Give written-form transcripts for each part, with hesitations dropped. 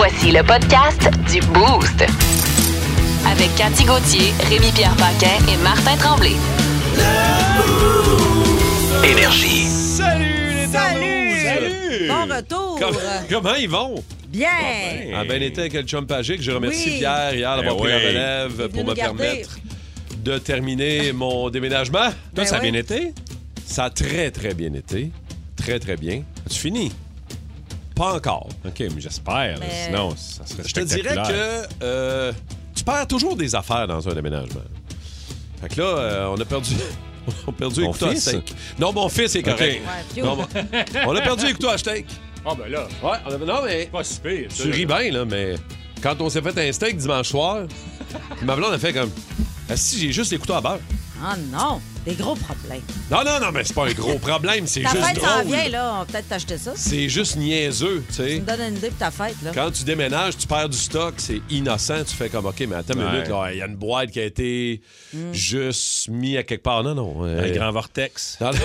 Voici le podcast du Boost. Avec Cathy Gauthier, Rémi-Pierre Paquin et Martin Tremblay. Énergie. Salut les Salut! Bon retour! Comment ils vont? Bien! Ah, ben été avec le chum Pagic. Je remercie Oui. Pierre hier d'avoir pris la relève pour nous me garder. permettre de terminer mon déménagement. Ben ça a ouais. bien été? Ça a très, très bien été. Très, très bien. As-tu fini? Pas encore. OK, mais j'espère. Mais- Sinon, ça serait Je te dirais spectaculaire. que tu perds toujours des affaires dans un déménagement. Fait que là, on a perdu... On a perdu Ton écouteur à fils? steak. Non, mon fils est correct. Ouais, Non, on a perdu écouteur à steak. Ah, ben là, Ouais, non, mais... pas si pire. ça, Tu là. ris bien, là, mais quand on s'est fait un steak dimanche soir, ma blonde a fait comme... Si j'ai juste les couteaux à beurre. Ah non! Des gros problèmes. Non, mais c'est pas un gros problème, c'est Ta juste fête s'en drôle. vient, là. On va peut-être t'acheter ça. C'est juste niaiseux, tu Tu sais. me donnes une idée pour ta fête, là. Quand tu déménages, tu perds du stock, c'est innocent. Tu fais comme, OK, mais attends une Ouais. minute, là, il y a une boîte qui a été juste mise à quelque part. Non. Un grand vortex. Non, non.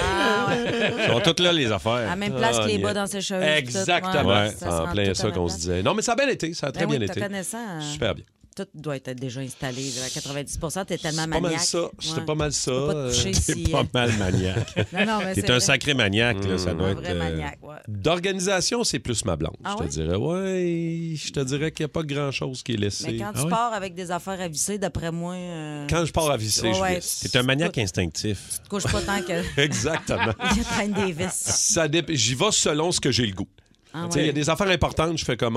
Ils sont toutes là, les À la affaires. même place que les niais. bas dans ses cheveux. Exactement. Ouais, ça se En rend plein tout à ça la qu'on même se place. disait. Non, mais ça a bien été. Ça a très Ben oui, bien te été. connaissant, Super bien. tout doit être déjà installé. Là, à 90 t'es tellement C'est pas maniaque. mal ça. C'est Ouais. pas mal ça. Tu peux pas te coucher C'est si... pas mal maniaque. Non, mais T'es c'est un vrai. sacré maniaque, là. Ça doit Un être. vrai maniaque, ouais. D'organisation, c'est plus ma blonde, Ah je te ouais? dirais. Ouais, je te dirais qu'il n'y a pas grand-chose qui est laissé. Mais quand Ah tu ouais? pars avec des affaires à visser, d'après moi... Quand je pars à visser, je Ouais. visse. T'es un maniaque instinctif. Tu te couches pas tant que... Exactement. Il traîne des vis. Ça J'y vais selon ce que j'ai le goût. Ah Tu sais, il y a ouais. des affaires importantes, je fais comme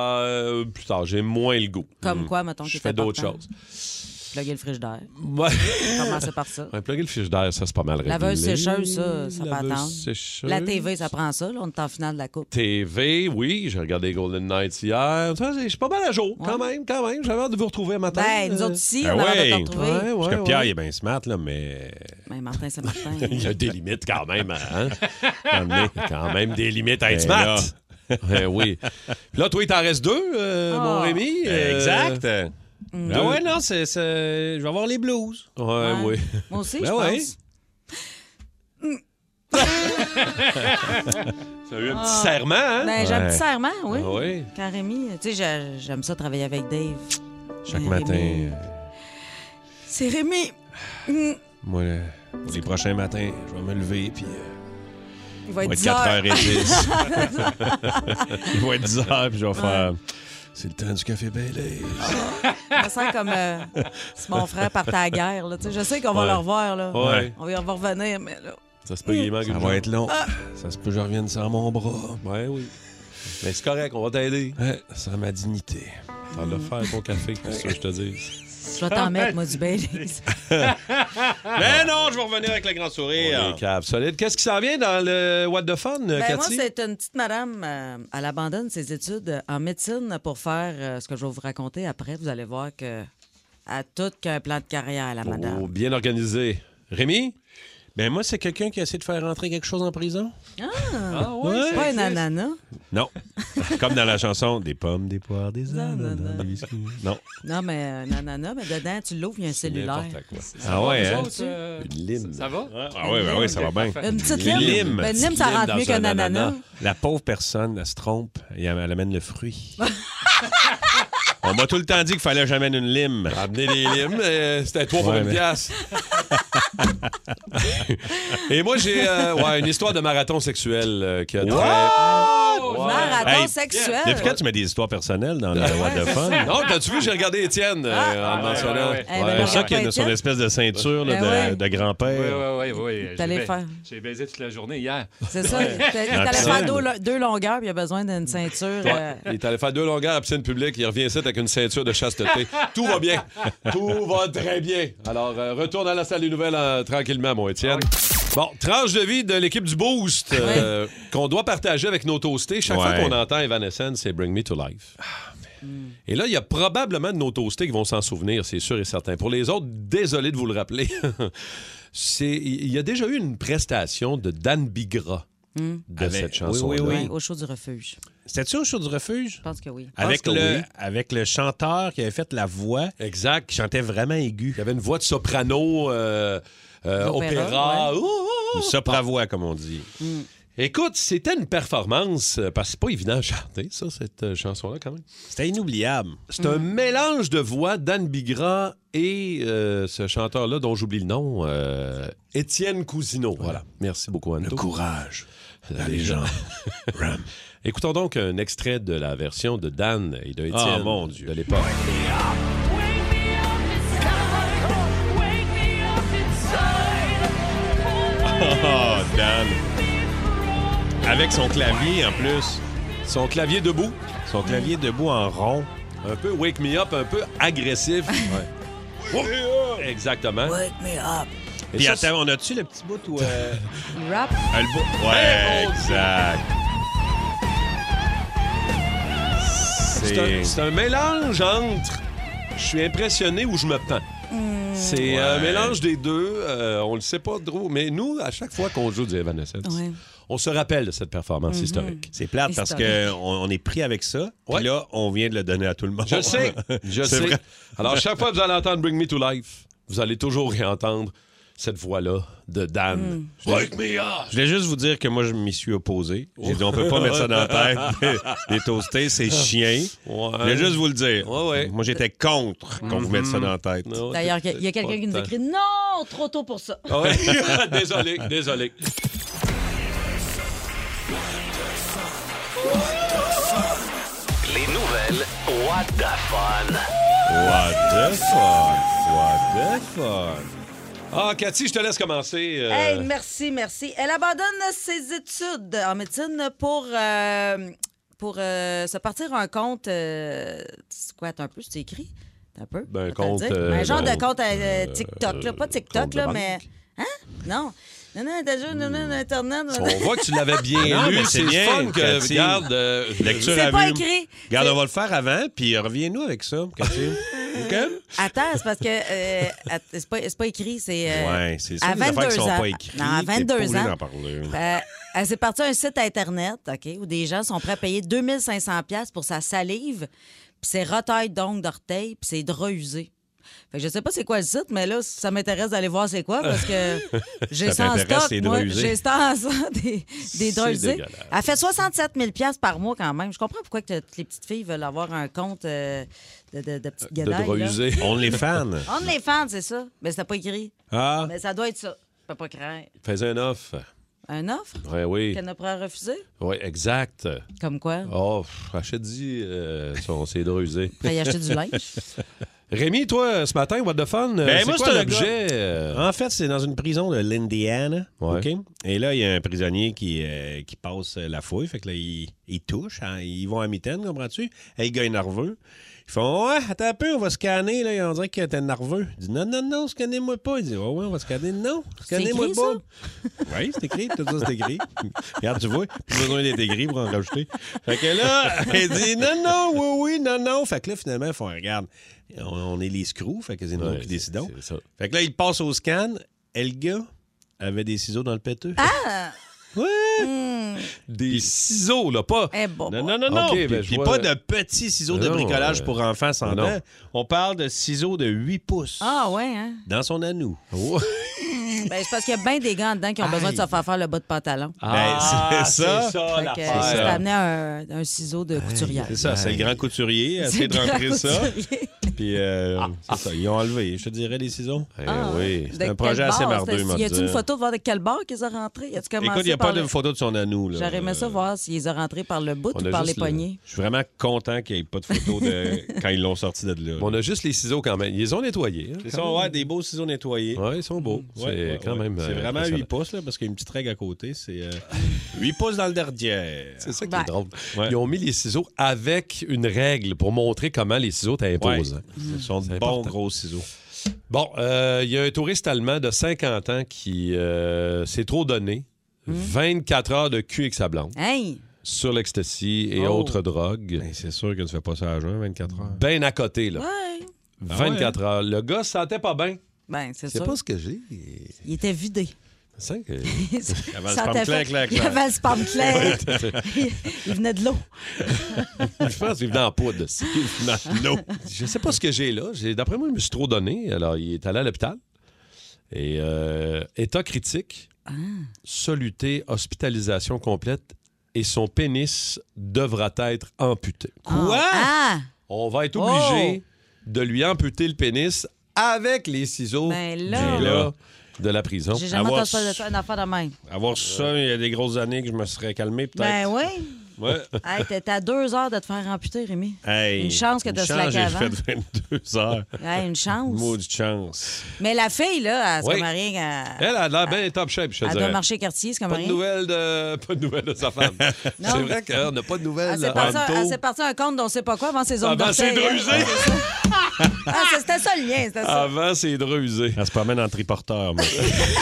plus tard, j'ai moins le goût. Comme quoi, mettons, qui Je est fais d'autres important? choses. Plugger le frigidaire. Ouais. Commencer par ça. Un plugger le frigidaire, ça, c'est pas mal réglé. Laveuse sécheuse, ça peut Laveuse attendre. sécheuse. La TV, ça prend ça. Là, on est en finale de la coupe. TV, oui, j'ai regardé Golden Knights hier. Ça, je suis pas mal à jour, quand même. J'avais hâte de vous retrouver un matin. Ben, nous autres ici, Ben on a hâte de ouais. te retrouver. Ouais, Parce que ouais, Pierre, ouais. il est bien smart, là, mais. Ben, Martin, c'est Martin. Il y a des limites quand même, hein? Il y a quand même des limites à être Ben smart. Oui. Puis là, toi, il t'en reste deux, mon Rémi. Exact. Ben ouais, non, je vais avoir les blues. Ouais, Ouais. oui. Moi aussi, Ben je ouais. pense. Ça a eu un petit serment, hein? Ben, j'ai un Ouais. petit serment, oui. Ah oui. Quand Rémi, tu sais, j'aime ça travailler avec Dave. Chaque Rémi. matin, C'est Rémi. moi, pour les prochains matins, je vais me lever, puis. Il va Il être va 10 être heures. 4h10. Il va être 10h, puis je vais faire. C'est le temps du café Bailey. Je me sens comme si mon frère partait à la guerre. Là. Tu sais, je sais qu'on va Ouais. le revoir. Là. Ouais. On va revenir, mais là... Ça se peut qu'il manque Ça une va jambe. être long. Ça se peut que je revienne sans mon bras. Ouais, oui. Mais c'est correct, on va t'aider. Ouais, sans ma dignité. Ça va faire ton café, qu'est-ce que je te dis? Je vais t'en mettre, moi, du Baileys. Mais non, je vais revenir avec le grand On sourire. est cave solide. Qu'est-ce qui s'en vient dans le What the Fun, Ben, moi, Cathy? c'est une petite madame. Elle abandonne ses études en médecine pour faire ce que je vais vous raconter après. Vous allez voir que a tout qu'un plan de carrière, la madame. Oh, bien organisé. Rémi? Ben moi, c'est quelqu'un qui essaie de faire rentrer quelque chose en prison. Ah, ouais, Ouais. ça Pas un existe. ananas. Non. Comme dans la chanson, des pommes, des poires, des ananas. des biscuits. Non. Non, mais un ananas, mais dedans, tu l'ouvres, il y a un cellulaire. N'importe quoi. Ah ouais, Vous hein? autres, Une lime. Ça va? Ah ouais, ben ouais, ça va bien. Une petite Une lime. lime. Ben, une lime, Petite ça lime rentre dans mieux qu'un un ananas. ananas. La pauvre personne, elle se trompe et elle amène le fruit. On m'a tout le temps dit qu'il fallait que j'amène une lime. Amener les limes, c'était 3 pour Ouais, une mais- pièce. Et moi, j'ai une histoire de marathon sexuel qui a Marathon Hey, sexuel. Depuis quand tu mets des histoires personnelles dans le What the Fun? Non, t'as-tu vu, j'ai regardé Étienne en le mentionnant. ouais. Eh ben, C'est le pour ça qu'il y a Étienne. son espèce de ceinture là, Ben ouais. de grand-père. Oui. T'allais faire. J'ai baisé toute la journée hier. C'est ça. T'allais faire deux longueurs, puis il y a besoin d'une ceinture. Il est allé faire 2 longueurs à piscine publique. Il revient ici avec une ceinture de chasteté. Tout va bien. Tout va très bien. Alors, retourne à la salle des nouvelles tranquillement, mon Étienne. Bon, tranche de vie de l'équipe du Boost qu'on doit partager avec nos toastés. Chaque fois Ouais. qu'on entend Evanescence, c'est Bring Me to Life. Et là, il y a probablement de nos toastés qui vont s'en souvenir, c'est sûr et certain. Pour les autres, désolé de vous le rappeler. Il y a déjà eu une prestation de Dan Bigra de Avec- cette chanson. oui. Ouais, au show du refuge. C'était-tu au show du refuge? Je pense que oui. Avec que le, oui. avec le chanteur qui avait fait la voix, Exact. qui chantait vraiment aigu. Il y avait une voix de soprano, opéra. ouais. Ouh, ouh, ouh. Une sopravoix, comme on dit. Écoute, c'était une performance, parce que c'est pas évident à chanter, ça, cette chanson-là, quand même. C'était inoubliable. C'est un mélange de voix d'Anne Bigra et ce chanteur-là dont j'oublie le nom, Étienne Cousineau. Voilà. Merci beaucoup, Anto. Le courage. La légende. Ram. Écoutons donc un extrait de la version de Dan et de Étienne Ah, mon Dieu. de l'époque. Oh, Dan. Avec son clavier, en plus. Son clavier debout, Son clavier debout en rond. un peu wake me up, un peu agressif. Exactement. Wake me up. Et Puis ça, attends, on a-tu le petit bout où... Rap. le bout... Ouais, Hey, mon exact. c'est un mélange entre je suis impressionné ou je me pends. C'est un Ouais. mélange des deux. On le sait pas trop, mais nous, à chaque fois qu'on joue du Evanescence, Ouais. on se rappelle de cette performance historique. C'est plate parce Historique. qu'on est pris avec ça. Puis Ouais. là, on vient de le donner à tout le monde. Je le sais, je C'est sais. vrai. Alors, chaque fois que vous allez entendre Bring Me to Life, vous allez toujours réentendre cette voix-là de Dan. Wake me up! Je voulais juste vous dire que moi, je m'y suis opposé. J'ai dit, on peut pas mettre ça dans la tête. Les toastés, c'est chien. Ouais. Je voulais juste vous le dire. Ouais. Moi, j'étais contre qu'on vous mette ça dans la tête. Non, D'ailleurs, t'es- il y a quelqu'un qui nous pas écrit non, trop tôt pour ça. Ah ouais. désolé. Les nouvelles What the Fun. What the fuck? What the fuck? Ah, Cathy, je te laisse commencer. Hey, merci. Elle abandonne ses études en médecine pour se partir un compte. C'est quoi, attends un peu, c'est écrit? Un peu? Ben, je vais te compte, le dire. Un genre de compte, compte TikTok, là. Pas TikTok, compte de là, banque. mais. Hein? Non. Non, t'as juste Internet. On voit que tu l'avais bien Non, lu. mais C'est c'est bien, fun que, Cathy. regarde... Lecture C'est à pas vue. écrit. Regarde, C'est- on va le faire avant, puis reviens-nous avec ça, Cathy. OK? Attends, c'est parce que c'est pas écrit, c'est Ouais, c'est ça, à les affaires qui 22 sont ans. pas écrites. Non, à t'es pas 22 obligé ans. d'en parler. Elle s'est partie un site Internet, OK, où des gens sont prêts à payer 2500$ pour sa salive, puis c'est retaille d'ongles d'orteil, puis c'est draps usés. Fait que je sais pas c'est quoi le site, mais là, ça m'intéresse d'aller voir c'est quoi, parce que j'ai Ça ça en t'intéresse, stock, les moi. draps usés? J'ai ça en stock, des draps usés. dégueulasse. Elle fait 67 000$ par mois quand même. Je comprends pourquoi que les petites filles veulent avoir un compte de petites de guédailles. draps là. usés. On les fans. On les fans, c'est ça. Mais c'était pas écrit. Ah, Mais ça doit être ça. Je peux pas craindre. Faisais un offre. Un offre Ouais, oui. qu'elle n'a pas refusé? Oui, exact. Comme quoi? Oh, achète-y ses draps usés. Après y acheter du linge? Rémi, toi, ce matin, What the Fun, c'est moi, quoi c'est un l'objet? En fait, c'est dans une prison de l'Indiana. Ouais. OK? Et là, il y a un prisonnier qui passe la fouille. Fait que là, il touche. Hein, ils vont à mitaine, comprends-tu? Et le gars est nerveux. Ils font, ouais, attends un peu, on va scanner. Là. On dirait qu'il était nerveux. Il dit, non, scannez-moi pas. Il dit, ouais, on va scanner. Non, scannez-moi écrit, pas. Oui, c'est écrit. Tout ça, c'est écrit. Regarde, tu vois, plus besoin d'être écrit pour en rajouter. Fait que là, il dit, non, oui, non. Fait que là, finalement, ils font, regarde, on est les screws. Fait que c'est nous Ouais, qui décidons. c'est ça. Fait que là, il passe au scan. Et le gars avait des ciseaux dans le péteux. Ah! Ouais! Des ciseaux, là, pas... Eh bon. Non. OK, Puis, ben, je puis vois- pas de petits ciseaux de Non, bricolage pour enfants sans non. dents. On parle de ciseaux de 8 pouces Ah, ouais, hein? dans son anou. Oh. Ben, c'est parce qu'il y a bien des gants dedans qui ont besoin de se faire le bas de pantalon. Ben, c'est ça. C'est ça, Fait que, l'affaire. c'est amené un ciseau de couturière. C'est ça, c'est le grand couturier. Essaye de rentrer ça. Puis, c'est ça, ils ont enlevé, je te dirais, les ciseaux. Eh Ah, oui. C'est un projet assez mardeux, Y a-tu dire. une photo de voir de quel bord qu'ils ont rentré? Y a-tu commencé Écoute, il n'y a par pas de le- photo de son anou. là. J'aurais aimé ça voir s'ils ont rentré par le bout On ou a par les juste poignets. Je suis vraiment content qu'il n'y ait pas de photo de quand ils l'ont sorti de là. On a juste les ciseaux quand même. Ils les ont nettoyés. hein, Ils quand sont même. ouais, des beaux ciseaux nettoyés. Ouais, ils sont beaux. C'est quand même. C'est vraiment impressionnant. 8 pouces, là, parce qu'il y a une petite règle à côté. C'est 8 pouces dans le derrière. C'est ça qui Ben. est drôle. Ouais. Ils ont mis les ciseaux avec une règle pour montrer comment les ciseaux t'imposent. Ouais. Ce sont de C'est bons important. gros ciseaux. Bon, il y a un touriste allemand de 50 ans qui s'est trop donné. 24 heures de cul avec sa blonde Hey! sur l'ecstasy et Oh. autres drogues. Ben, c'est sûr que tu fais pas ça à jeun 24 heures. Ben à côté, là. Ouais. 24 heures. Le gars se sentait pas bien. Ben, c'est C'est ça. pas ce que j'ai. Il était vidé. C'est que... Il avait le Ça spam t'a clair, fait- clair, Il clair. avait le spam clair. Il venait de l'eau. Je pense qu'il venait en poudre. Non. Je sais pas ce que j'ai là. D'après moi, je me suis trop donné. Alors, il est allé à l'hôpital. Et état critique. soluté, hospitalisation complète et son pénis devra être amputé. Quoi? Ah! On va être obligé de lui amputer le pénis avec les ciseaux Ben du là. gars de la prison. J'ai jamais Avoir- entendu parler de ça, une affaire de même. Avoir ça, il y a des grosses années que je me serais calmé, peut-être. Ben oui. Ouais. Hey, t'es à 2 heures de te faire amputer, Rémi. Hey, Une chance que t'as slacké j'ai avant. fait 22 heures. Hey, une chance. Maudite chance. Mais la fille, là, c'est Oui. comme rien. Elle a l'air bien top shape, je te Elle dirais. doit marcher quartier, c'est comme Pas de rien. nouvelles de sa femme. C'est vrai qu'on n'a pas de nouvelles. Elle s'est partie un compte dont on sait pas quoi avant ses ongles Avant ses d'orteil, hein. drusés. C'était ça le lien, c'était ça. Avant, c'est drusé. Elle se promène en triporteur, moi.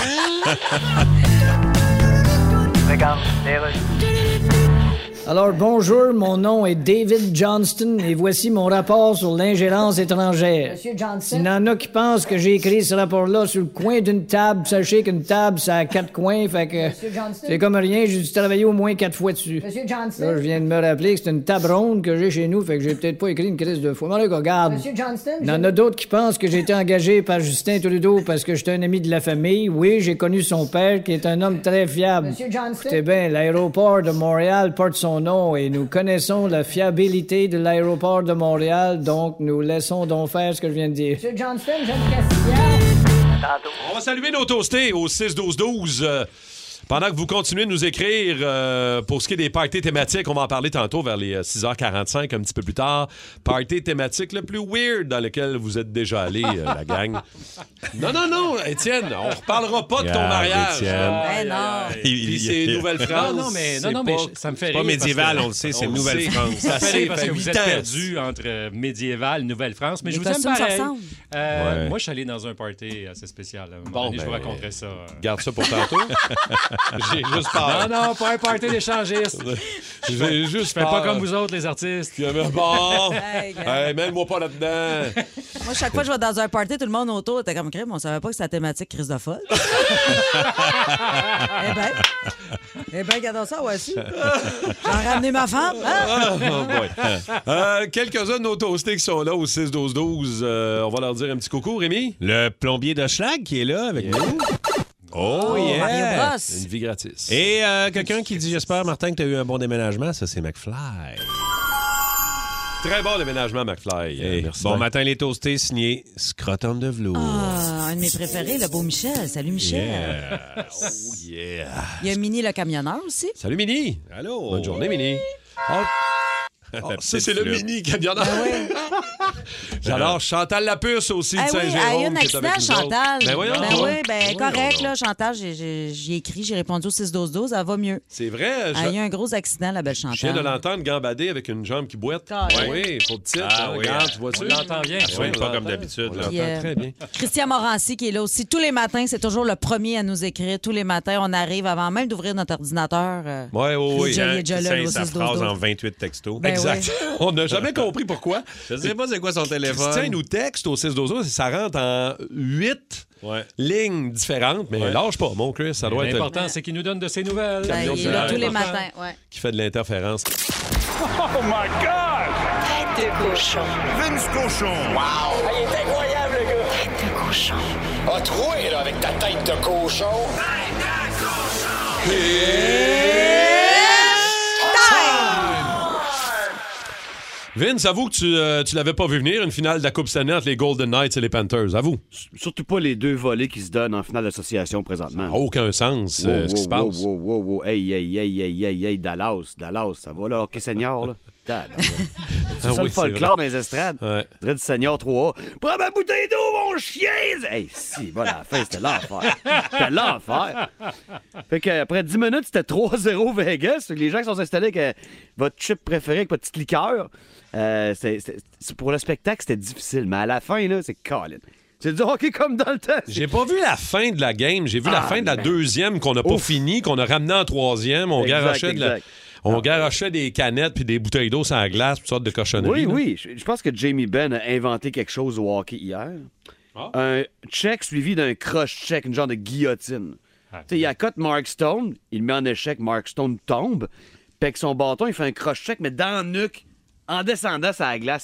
Alors bonjour, mon nom est David Johnston et voici mon rapport sur l'ingérence étrangère. Monsieur Johnson. S'il y en a qui pensent que j'ai écrit ce rapport-là sur le coin d'une table, sachez qu'une table, ça a 4 coins, fait que Monsieur Johnston. c'est comme rien, j'ai dû travailler au moins 4 fois dessus. Monsieur Johnson. Là, je viens de me rappeler que c'est une table ronde que j'ai chez nous, fait que j'ai peut-être pas écrit une crise de fois. Mais là, regarde. Monsieur Johnston. Il y en a d'autres qui pensent que j'ai été engagé par Justin Trudeau parce que j'étais un ami de la famille. Oui, j'ai connu son père, qui est un homme très fiable. Monsieur Johnston. Écoutez bien, l'aéroport de Montréal porte son nom et nous connaissons la fiabilité de l'aéroport de Montréal, donc nous laissons donc faire ce que je viens de dire. Monsieur Johnston, Jeanne Castillard. On va saluer nos toastés au 6-12-12. Pendant que vous continuez de nous écrire, pour ce qui est des parties thématiques, on va en parler tantôt vers les 6h45, un petit peu plus tard. Party thématique le plus weird dans lequel vous êtes déjà allé, la gang. Non, Étienne, on reparlera pas de ton Regarde, mariage. Étienne. Ben non. Puis c'est Nouvelle-France. Non, mais c'est ça me fait C'est pas rire. médiéval, parce on le sait, c'est on le Nouvelle-France. sait. Ça fait rire parce fait que vous 8 êtes ans. perdu entre médiéval, Nouvelle-France. Mais Les je vous aime costumes, ça pareil. ressemble. Ouais. Moi, je suis allé dans un party assez spécial. À un moment Bon, donné, je vous ben, raconterai ça. Garde ça pour tantôt. J'ai juste peur. Non, pas un party d'échangistes. J'ai juste Je fais pas comme vous autres, les artistes. Bon, Hey, gars. hey, mène-moi pas là-dedans. Moi, chaque fois que je vais dans un party, tout le monde autour était comme crème. On savait pas que c'était la thématique crise de folle. Eh ben, regardons ça, voici. J'ai ramené ma femme. Hein? Oh boy. Quelques-uns de nos toastés qui sont là au 6-12-12. On va leur dire un petit coucou, Rémi. Le plombier de Schlag qui est là avec nous. Oh, Mario yeah! Bros. Une vie gratis. Et quelqu'un qui dit, j'espère, Martin, que tu as eu un bon déménagement. Ça, c'est McFly. Très bon déménagement, McFly. Merci. Bon matin, les toastés, signé Scrotum de velours. Ah, un de mes préférés, le beau Michel. Salut, Michel. Yeah. Oh, yeah. Il y a Mini le camionneur aussi. Salut, Mini. Allô? Bonne journée, Mini. La Ça, petite c'est le flûte. mini camionneur. J'adore Chantal Lapuce aussi de Ah oui, elle a eu Saint-Jérôme un qui est avec accident, nous autres. Chantal. Ben voyons Ben donc. oui, ben Voyons correct, donc. là, Chantal. J'ai écrit, j'ai répondu au 6-12-12. Elle va mieux. C'est vrai, Elle a eu un gros accident, la belle je viens de Chantal. l'entendre gambader avec une jambe qui boite. Carré. Oui, pour petite. Ah hein, oui, regarde, tu vois-tu? On l'entend bien. Elle soigne pas comme d'habitude. On là. l'entend Puis, très bien. Christian Morancy qui est là aussi tous les matins. C'est toujours le premier à nous écrire. Tous les matins, on arrive avant même d'ouvrir notre ordinateur. Oui, oui, Christian, oui. il est déjà là, Qui au signe sa 6-12-12. phrase en 28 textos. Ben Exact. On n'a jamais compris pourquoi. Je sais pas c'est quoi son téléphone. Christian nous texte au 6-12-12 et ça rentre en 8 Ouais. lignes différentes, mais lâche pas, mon Chris. Ça doit être L'important, c'est qu'il nous donne de ses nouvelles. Ben, Camion il est là de tous les Important. matins. Ouais. qui fait de l'interférence. Tête de cochon. Vince Cochon. Wow! il est incroyable, le gars! Tête de cochon. A troué, là, avec ta tête de cochon. Tête de cochon! Vince, avoue que tu l'avais pas vu venir, une finale de la Coupe Stanley entre les Golden Knights et les Panthers. Avoue. Surtout pas les deux volets qui se donnent en finale d'association présentement. Aucun sens, ce qui se passe. Wow. Hey, Dallas, ça va là, hockey senior, là? C'est ça oui, le folklore dans les estrades. Ouais. Dirait du senior 3A. Prends ma bouteille d'eau, mon chien! Hey, si, voilà, à la fin, c'était l'enfer. C'était l'enfer. Fait qu'après 10 minutes, c'était 3-0 Vegas. Fait que les gens qui sont installés avec votre chip préféré, avec votre petite liqueur, pour le spectacle, c'était difficile. Mais à la fin, là, c'est Colin. C'est du hockey comme dans le temps. J'ai pas vu la fin de la game. J'ai vu la fin de la deuxième qu'on n'a pas fini, qu'on a ramené en troisième. On garochait des canettes puis des bouteilles d'eau sur la glace, toutes sortes de cochonneries. Oui. Je pense que Jamie Benn a inventé quelque chose au hockey hier. Un check suivi d'un cross-check, une genre de guillotine. Tu sais, il accote Mark Stone, il le met en échec, Mark Stone tombe, puis avec son bâton, il fait un cross-check, mais dans le nuque, en descendant sur la glace.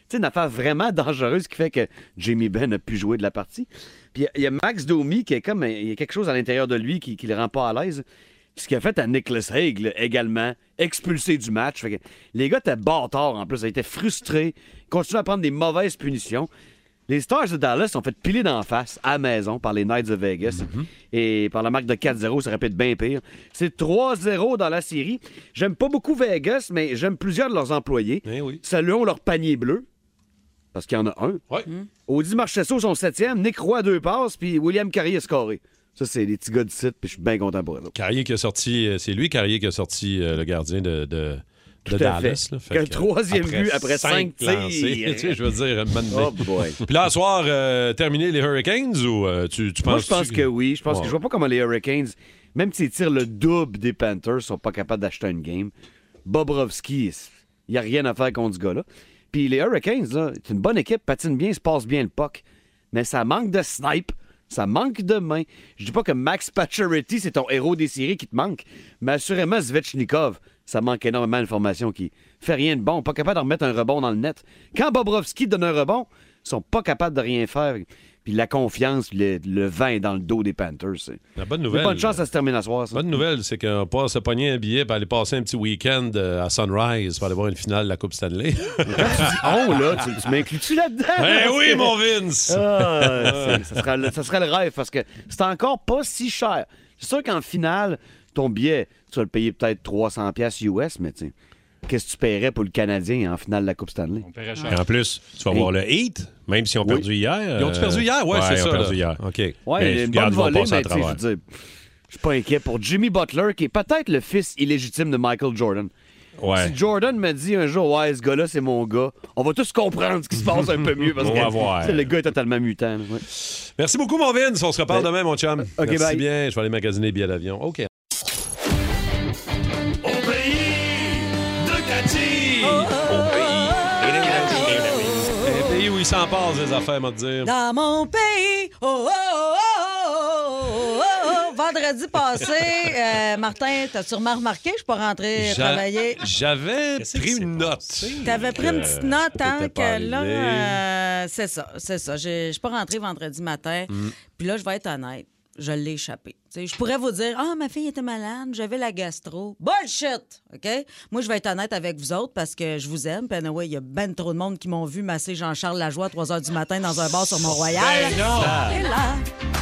sais, une affaire vraiment dangereuse qui fait que Jamie Benn a pu jouer de la partie. Puis il y a Max Domi qui est comme... Il y a quelque chose à l'intérieur de lui qui le rend pas à l'aise. Ce qui a fait à Nicholas Hague, là, également, expulsé du match. Fait que les gars étaient bâtards en plus. Ils étaient frustrés. Ils continuaient à prendre des mauvaises punitions. Les Stars de Dallas sont fait piler d'en face à la maison par les Knights de Vegas. Et par la marque de 4-0, ça aurait pu être bien pire. C'est 3-0 dans la série. J'aime pas beaucoup Vegas, mais j'aime plusieurs de leurs employés. Oui. Saluons leur panier bleu. Parce qu'il y en a un. Ouais. Audi Marchesso, son 7e. Nick Roy, 2 passes. Puis William Carrier a scoré. Ça, c'est les petits gars du site. Puis je suis bien content pour eux. Carrier qui a sorti... C'est lui, Carrier, qui a sorti le gardien de Dallas. Là. Fait le troisième but après 5 tirs. Tu sais, je veux dire, Oh boy. Puis là, ce soir, terminer les Hurricanes ou tu penses... Moi, je pense que oui. Je pense que je vois pas comment les Hurricanes, même s'ils tirent le double des Panthers, sont pas capables d'acheter une game. Bobrovski, il n'y a rien à faire contre ce gars-là. Puis les Hurricanes, là, c'est une bonne équipe, patine bien, se passe bien le puck. Mais ça manque de snipe. Ça manque de main. Je dis pas que Max Pacioretty, c'est ton héros des séries qui te manque, mais assurément, Svechnikov, ça manque énormément d'informations qui fait rien de bon, pas capable de remettre un rebond dans le net. Quand Bobrovski donne un rebond, ils sont pas capables de rien faire. Puis la confiance, le vent est dans le dos des Panthers. La bonne nouvelle... Pas de chance, ça se termine à soir. Ça. La bonne nouvelle, c'est qu'on peut se pogner un billet pour aller passer un petit week-end à Sunrise pour aller voir une finale de la Coupe Stanley. Quand tu dis « on », là, tu m'inclus-tu là-dedans? Ben oui, mon Vince! Ça serait le rêve parce que c'est encore pas si cher. C'est sûr qu'en finale, ton billet, tu vas le payer peut-être 300$ US, mais tu sais, qu'est-ce que tu paierais pour le Canadien en finale de la Coupe Stanley? On paierait cher. En plus, tu vas voir le Heat, même s'ils ont perdu hier. Ils ont-tu perdu hier? Ouais, c'est ça. Ils ont perdu hier. OK. Ouais, il y a une bonne regarde, ils vont volée, passer à mais tu sais, je travers. veux dire, je suis pas inquiet pour Jimmy Butler, qui est peut-être le fils illégitime de Michael Jordan. Ouais. Si Jordan me dit un jour, ouais, ce gars-là, c'est mon gars, on va tous comprendre ce qui se passe un peu mieux parce On va que voir. tu sais, le gars est totalement mutant. là, ouais. Merci beaucoup, mon Vince. On se reparle demain, mon chum. OK, Merci bye. bien. Je vais aller magasiner les billets d'avion. OK. Au pays de Cathy. Un pays où il s'en passe, les affaires, moi te dire. Dans mon pays, vendredi passé, Martin, t'as sûrement remarqué, je suis pas rentré travailler. J'avais pris une note. T'avais pris une petite note, hein, T'étais pas que là, arrivé. c'est ça. Je suis pas rentré vendredi matin. Puis là, je vais être honnête, je l'ai échappé. T'sais, je pourrais vous dire, ma fille était malade, j'avais la gastro. Bullshit! OK? Moi, je vais être honnête avec vous autres parce que je vous aime. Puis, anyway, il y a ben trop de monde qui m'ont vu masser Jean-Charles Lajoie à 3 h du matin dans un bar sur Mont-Royal. Ben non! Et là...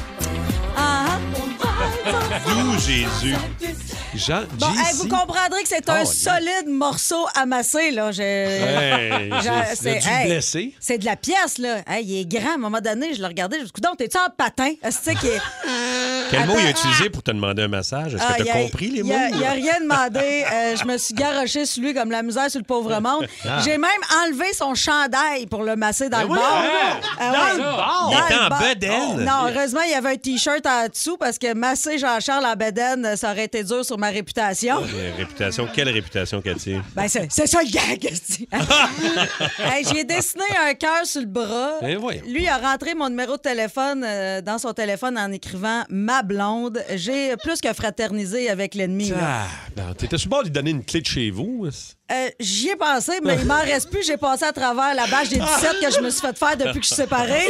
D'où Jésus? Bon, vous comprendrez que c'est un solide morceau amassé, là. Hey, j'ai dû me blesser. C'est de la pièce, là. Hey, il est grand. À un moment donné, je le regardais. Je me suis dit, coudonc, t'es-tu en patin? Quel mot il a utilisé pour te demander un massage? Est-ce que tu as compris les mots? Il a rien demandé. Je me suis garoché sur lui comme la misère sur le pauvre monde. J'ai même enlevé son chandail pour le masser dans le bar. Dans le bar? Il était en bedaine. Non, heureusement, il y avait un T-shirt en dessous parce que masser Jean-Charles en bedaine, ça aurait été dur sur ma réputation. Réputation, quelle réputation, Cathy? Ben, c'est ça le gag, hey, j'ai dessiné un cœur sur le bras. Ben voyons. Lui, il a rentré mon numéro de téléphone dans son téléphone en écrivant « Ma blonde ». J'ai plus que fraternisé avec l'ennemi. T'étais sur le bord de lui donner une clé de chez vous? J'y ai pensé, mais il m'en reste plus. J'ai passé à travers la bâche des 17 que je me suis fait faire depuis que je suis séparée.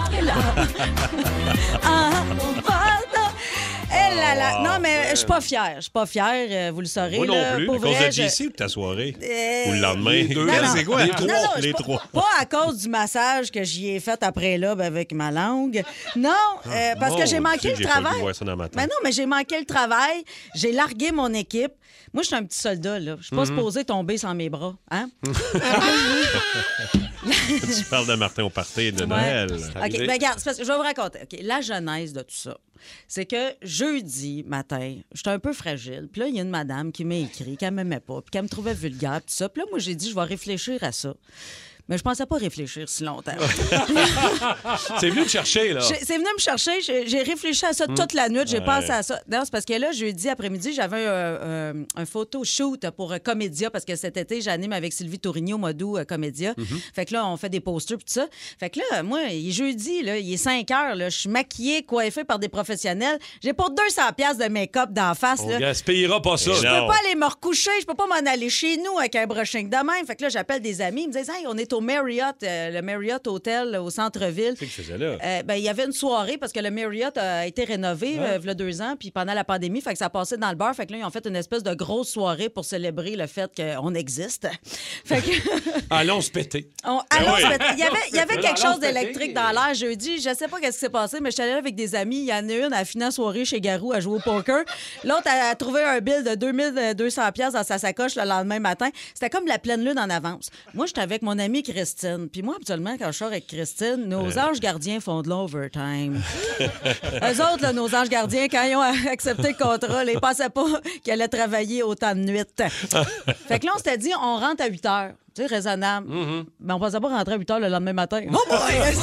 Non, mais je suis pas fière. Je suis pas fière, vous le saurez. Moi non là. plus. Pour À cause vrai, de JC ou de ta soirée? Ou le lendemain? Les deux. C'est quoi? Les trois. Pas à cause du massage que j'y ai fait après là avec ma langue. Non, parce que j'ai manqué le J'ai travail. pas pu voir ça dans ma tête. Ben non, mais j'ai manqué le travail. J'ai largué mon équipe. Moi, je suis un petit soldat, là. Je suis pas supposé tomber sans mes bras. Hein? Tu parles de Martin au party de Noël. OK, ben regarde, c'est parce que je vais vous raconter. OK, la genèse de tout ça, c'est que jeudi matin, j'étais un peu fragile. Puis là, il y a une madame qui m'a écrit qu'elle m'aimait pas, puis qu'elle me trouvait vulgaire, tout ça. Puis là, moi, j'ai dit, je vais réfléchir à ça. Mais je pensais pas réfléchir si longtemps. C'est venu me chercher, là. C'est venu me chercher. J'ai réfléchi à ça toute la nuit. J'ai pensé à ça. Non, c'est parce que là, jeudi après-midi, j'avais un photo shoot pour Comédia parce que cet été, j'anime avec Sylvie Tourigny au mois d'août Comédia. Fait que là, on fait des posters et tout ça. Fait que là, moi, il est jeudi, là, il est 5 heures. Là, je suis maquillée, coiffée par des professionnels. J'ai pour 200$ de make-up d'en face. On là. gaspillera pas ça. Je peux pas aller me recoucher. Je peux pas m'en aller chez nous avec un brushing de même. Fait que là, j'appelle des amis. Ils me disent, hey, on est au Marriott, le Marriott Hotel au centre-ville. Qu'est-ce que tu faisais là? Il y avait une soirée parce que le Marriott a été rénové il y a 2 ans, puis pendant la pandémie, fait que ça passait dans le bar. Fait que là, ils ont fait une espèce de grosse soirée pour célébrer le fait qu'on existe. Fait que... Allons se péter. Il y avait quelque chose d'électrique dans l'air jeudi. Je sais pas qu'est-ce qui s'est passé, mais j'étais allée avec des amis. Il y en a une, elle finit la soirée chez Garou à jouer au poker. L'autre, elle a trouvé un bill de 2200$ dans sa sacoche le lendemain matin. C'était comme la pleine lune en avance. Moi, j'étais avec mon amie Christine. Puis moi, habituellement, quand je sors avec Christine, nos anges gardiens font de l'overtime. Eux autres, là, nos anges gardiens, quand ils ont accepté le contrat, ils pensaient pas qu'ils allaient travailler autant de nuit. Fait que là, on s'était dit, on rentre à 8 heures. Tu sais, raisonnable. Mais on pensait pas rentrer à 8 heures le lendemain matin. Oh boy!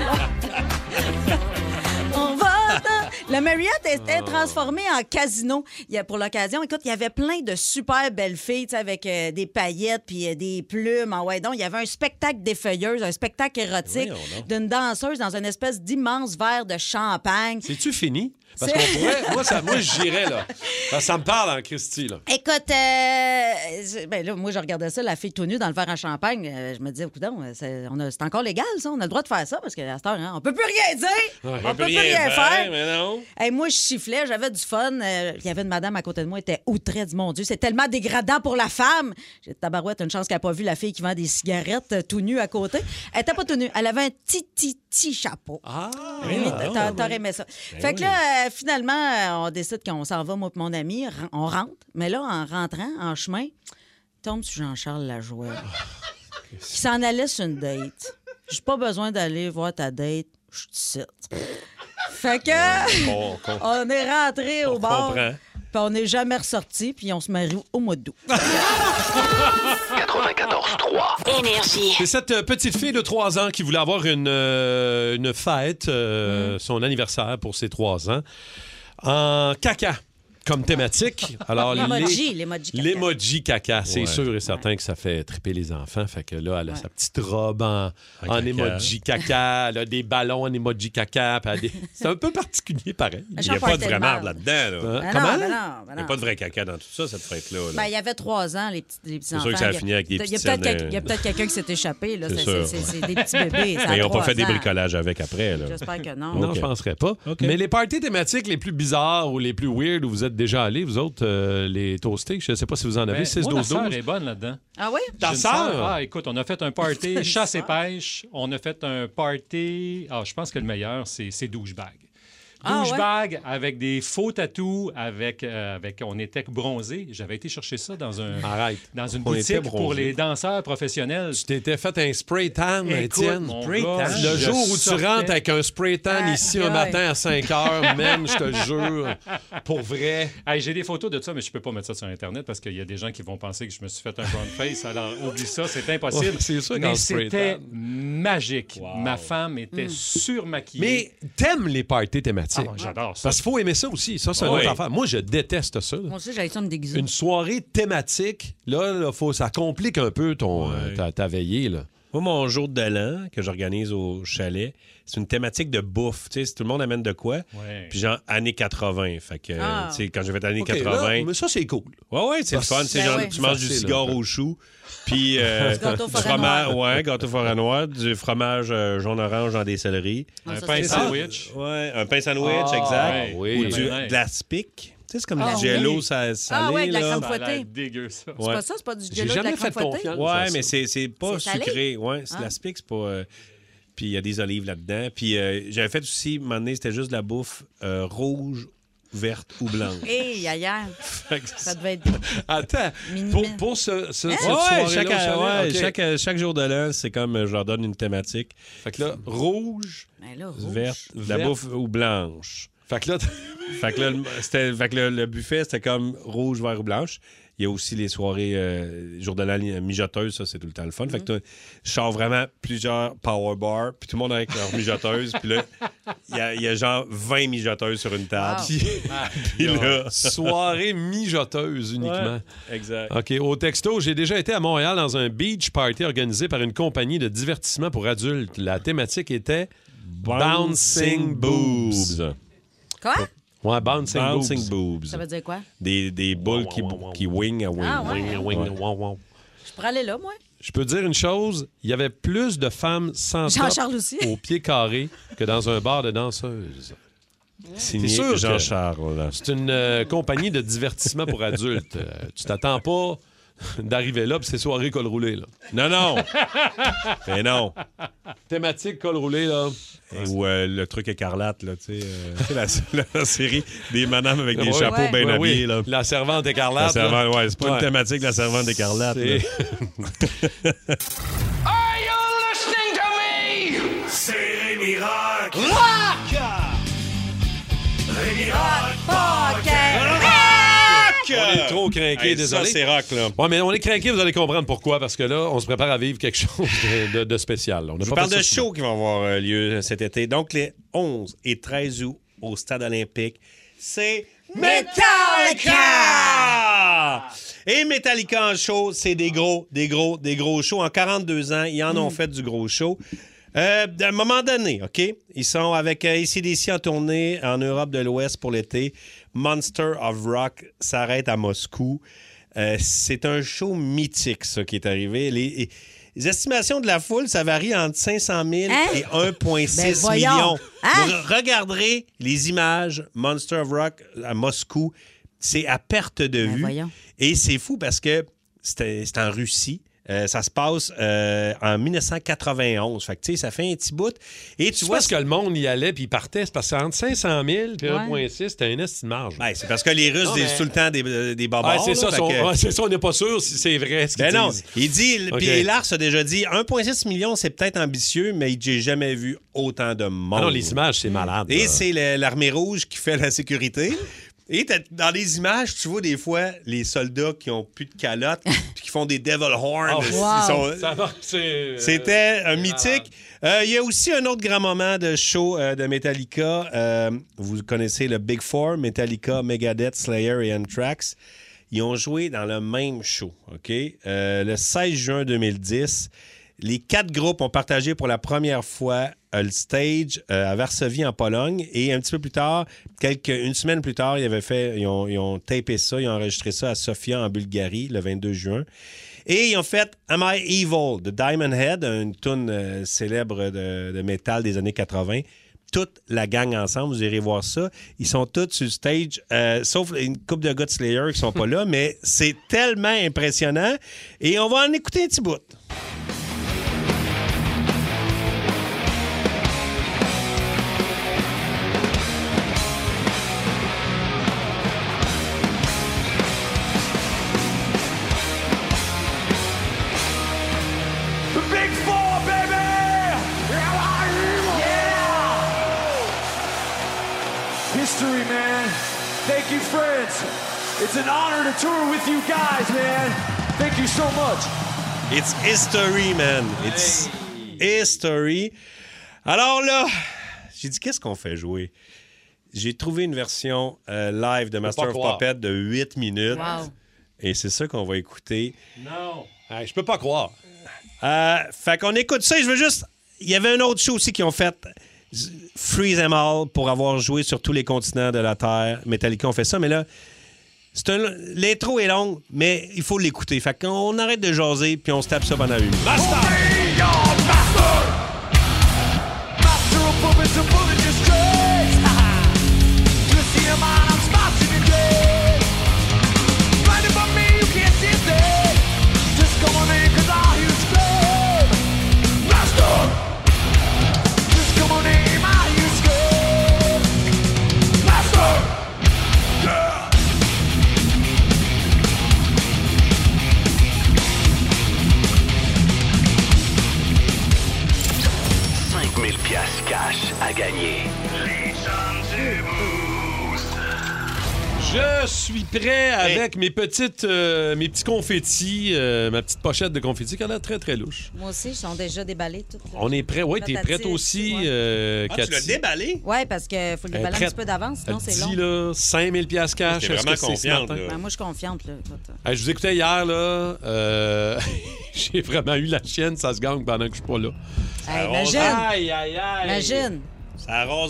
On va... Le Marriott était transformé en casino pour l'occasion. Écoute, il y avait plein de super belles filles, tu sais, avec des paillettes puis des plumes. Donc, il y avait un spectacle d'effeuilleuse, un spectacle érotique d'une danseuse dans une espèce d'immense verre de champagne. C'est-tu fini? Parce qu'on pourrait... Moi, j'irais, là. Ça me parle en Christy, là. Écoute, là, moi, je regardais ça, la fille tout nue dans le verre à champagne. Je me disais, coudonc, c'est encore légal, ça. On a le droit de faire ça parce qu'à cette heure, on peut plus rien dire. On peut plus rien faire. Mais non. Hey, moi, je sifflais, j'avais du fun. Il y avait une madame à côté de moi, elle était outrée du mon Dieu. C'est tellement dégradant pour la femme. J'ai dit, tabarouette, une chance qu'elle n'a pas vu la fille qui vend des cigarettes tout nue à côté. Elle n'était pas tout nue. Elle avait un petit chapeau. T'aurais aimé ça. Fait que là, finalement, on décide qu'on s'en va, moi et mon ami. On rentre. Mais là, en rentrant, en chemin, tombe sur Jean-Charles Lajoie, qui s'en allait sur une date. J'ai pas besoin d'aller voir ta date. Je te cite. Fait que on est rentré au bar, puis on n'est jamais ressorti, puis on se marie au mois d'août. 94.3 Énergie. C'est cette petite fille de 3 ans qui voulait avoir une fête, son anniversaire pour ses 3 ans, en caca comme thématique. Alors, l'emoji caca, c'est sûr et certain que ça fait triper les enfants. Fait que là, elle a sa petite robe en emoji caca, elle a des ballons en emoji caca. C'est un peu particulier, pareil. Il n'y a pas de vraie merde là-dedans. Là. Comment? Il n'y a pas de vrai caca dans tout ça, cette fête-là. Il y avait 3 ans, les petits enfants. C'est sûr que ça a fini avec des petits scènes. Il y a peut-être quelqu'un qui s'est échappé. Là. C'est des petits bébés. Mais ils n'ont pas fait des bricolages avec après. Là. J'espère que non. Non, je ne penserais pas. Okay. Mais les parties thématiques les plus bizarres ou les plus weird où vous êtes déjà allés, vous autres, les toastés, je ne sais pas si vous en avez, 6-12-12. Ma sœur est bonne là-dedans. Ah oui? Ta sœur? Ah, écoute, on a fait un party chasse et pêche. On a fait un party... Ah, je pense que le meilleur, c'est douchebag. Douchebag avec des faux tatous, avec on était bronzés. J'avais été chercher ça dans une boutique pour les danseurs professionnels. Tu t'étais fait un spray tan, Étienne. Le jour où tu rentres avec un spray tan ici un matin à 5 heures, man, je te jure, pour vrai. Hey, j'ai des photos de ça, mais je peux pas mettre ça sur Internet parce qu'il y a des gens qui vont penser que je me suis fait un brown face. Alors, oublie ça, c'est impossible. C'est sûr, mais c'était magique. Wow. Ma femme était surmaquillée. Mais t'aimes les parties thématiques? Ah, j'adore ça. Parce qu'il faut aimer ça aussi. Ça, c'est une autre affaire. Moi, je déteste ça. Moi aussi, j'allais ça me déguiser. Une soirée thématique, là ça complique un peu ta veillée. Là. Moi, mon jour de l'an que j'organise au chalet, c'est une thématique de bouffe. Tu sais, tout le monde amène de quoi. Puis genre années 80. Fait que, tu sais, quand j'ai fait années 80... Là, mais ça, c'est cool. Ouais, c'est le fun. Tu manges du cigare au chou. Puis gâteau forêt noir. Gâteau forêt noir, du fromage jaune-orange dans des céleris. Un pain sandwich. Ouais, un pain sandwich, exact. Oui. Ou de la spic. Tu sais, c'est comme du jello salé. Ah ouais, de la crème fouettée. Ça a l'air dégueu, ça. C'est pas ça, c'est pas du jello, J'ai de la jamais crème fait fouettée? confiance. Ouais, mais c'est pas C'est salé? sucré. Ouais, c'est de la spic, c'est pas... Puis il y a des olives là-dedans. Puis j'avais fait aussi, un moment donné, c'était juste de la bouffe rouge, verte ou blanche. Hé, ailleurs. Ça devait être... Attends, pour cette soirée-là, chaque jour de l'an, c'est comme je leur donne une thématique. Fait que là, rouge, verte, de la bouffe ou blanche. Fait que là, le buffet, c'était comme rouge, vert ou blanche. Il y a aussi les soirées jour de l'an mijoteuses, ça, c'est tout le temps le fun. Fait que je sors vraiment plusieurs power bars, puis tout le monde avec leur mijoteuse. Puis là, il y a genre 20 mijoteuses sur une table. Puis là... soirée mijoteuse uniquement. Ouais, exact. OK, au texto, j'ai déjà été à Montréal dans un beach party organisé par une compagnie de divertissement pour adultes. La thématique était Bouncing Boobs. Quoi? Ouais, Bouncing Boobs. Ça veut dire quoi? Des boules qui wing à wing. Ah, ouais. Wing. Je pourrais aller là, moi. je peux te dire une chose, il y avait plus de femmes sans Jean-Charles top aussi. au pied carré que dans un bar de danseuses. Signé C'est sûr que Jean-Charles. Là. C'est une compagnie de divertissement pour adultes. Tu t'attends pas d'arriver là, puis c'est soirée col roulé, là. Non. Mais non. Thématique col roulé, là. Ou le truc écarlate, là, tu sais. La série des madames avec des chapeaux bien habillés, là. La servante écarlate. C'est pas une thématique de la servante écarlate. Are you listening to me? C'est Rémi Rock. Rock! Rémi Rock. On est trop craqués, désolé. Ça, c'est rock, là. Ouais, mais on est craqués, vous allez comprendre pourquoi. Parce que là, on se prépare à vivre quelque chose de spécial. Je vous parle de shows qui vont avoir lieu cet été. Donc, les 11 et 13 août au Stade olympique, c'est Metallica! Et Metallica en show, c'est des gros shows. En 42 ans, ils en ont fait du gros show. À un moment donné, OK? Ils sont avec AC/DC en tournée en Europe de l'Ouest pour l'été. Monster of Rock s'arrête à Moscou. C'est un show mythique, ça, qui est arrivé. Les estimations de la foule, ça varie entre 500 000 et 1,6 million. Vous regarderez les images Monster of Rock à Moscou. C'est à perte de vue. Et c'est fou parce que c'est en Russie. Ça se passe en 1991. Fait que, tu sais, ça fait un petit bout. Et tu vois parce que le monde y allait puis il partait. C'est parce que entre 500 000 et 1,6, c'était une estime marge. Ben, c'est parce que les Russes disent tout le temps des barbares. C'est ça, c'est ça, on n'est pas sûr si c'est vrai ce qu'ils disent. Non, il dit, puis Lars a déjà dit, 1,6 million, c'est peut-être ambitieux, mais j'ai jamais vu autant de monde. Ah non, les images, c'est malade. Et c'est l'armée rouge qui fait la sécurité. Et dans les images, tu vois des fois les soldats qui ont plus de calotte puis qui font des devil horns. C'était un mythique. Il y a aussi un autre grand moment de show de Metallica. Vous connaissez le Big Four, Metallica, Megadeth, Slayer et Anthrax. Ils ont joué dans le même show, OK? Le 16 juin 2010. Les 4 groupes ont partagé pour la première fois le stage à Varsovie, en Pologne. Et un petit peu plus tard, une semaine plus tard, ils ont tapé ça, ils ont enregistré ça à Sofia, en Bulgarie, le 22 juin. Et ils ont fait Am I Evil de Diamond Head, une tune célèbre de métal des années 80. Toute la gang ensemble, vous irez voir ça. Ils sont tous sur le stage, sauf une couple de gars de Slayer qui sont pas là, mais c'est tellement impressionnant. Et on va en écouter un petit bout. History, man. Thank you, friends. It's an honor to tour with you guys, man. Thank you so much. It's history, man. It's history. Alors là, j'ai dit, qu'est-ce qu'on fait jouer? J'ai trouvé une version live de Master of Puppets de 8 minutes. Wow. Et c'est ça qu'on va écouter. Non. Je peux pas croire. Fait qu'on écoute ça et je veux juste... Il y avait un autre show aussi qui ont fait... Freeze Them All pour avoir joué sur tous les continents de la Terre. Metallica ont fait ça, mais là, l'intro est longue, mais il faut l'écouter. Fait qu'on arrête de jaser puis on se tape ça pendant une. Master! Cash à gagner. Les chums du Boost. Je suis prêt avec mes petits confettis, ma petite pochette de confettis qui a l'air très, très louche. Moi aussi, ils sont déjà déballés. Toutes, on est prêt. Oui, t'es prête aussi, Cathy? Tu l'as déballé? Oui, parce qu'il faut le déballer un petit peu d'avance, sinon c'est long. Là, 5 000 $, cash. T'es vraiment confiante, là. Ben, moi, je suis confiante. Là. Je vous écoutais hier, là. J'ai vraiment eu la chienne, ça se gagne pendant que je suis pas là. Hey, imagine! Aïe, aïe, aïe! Imagine! Ça a rasé.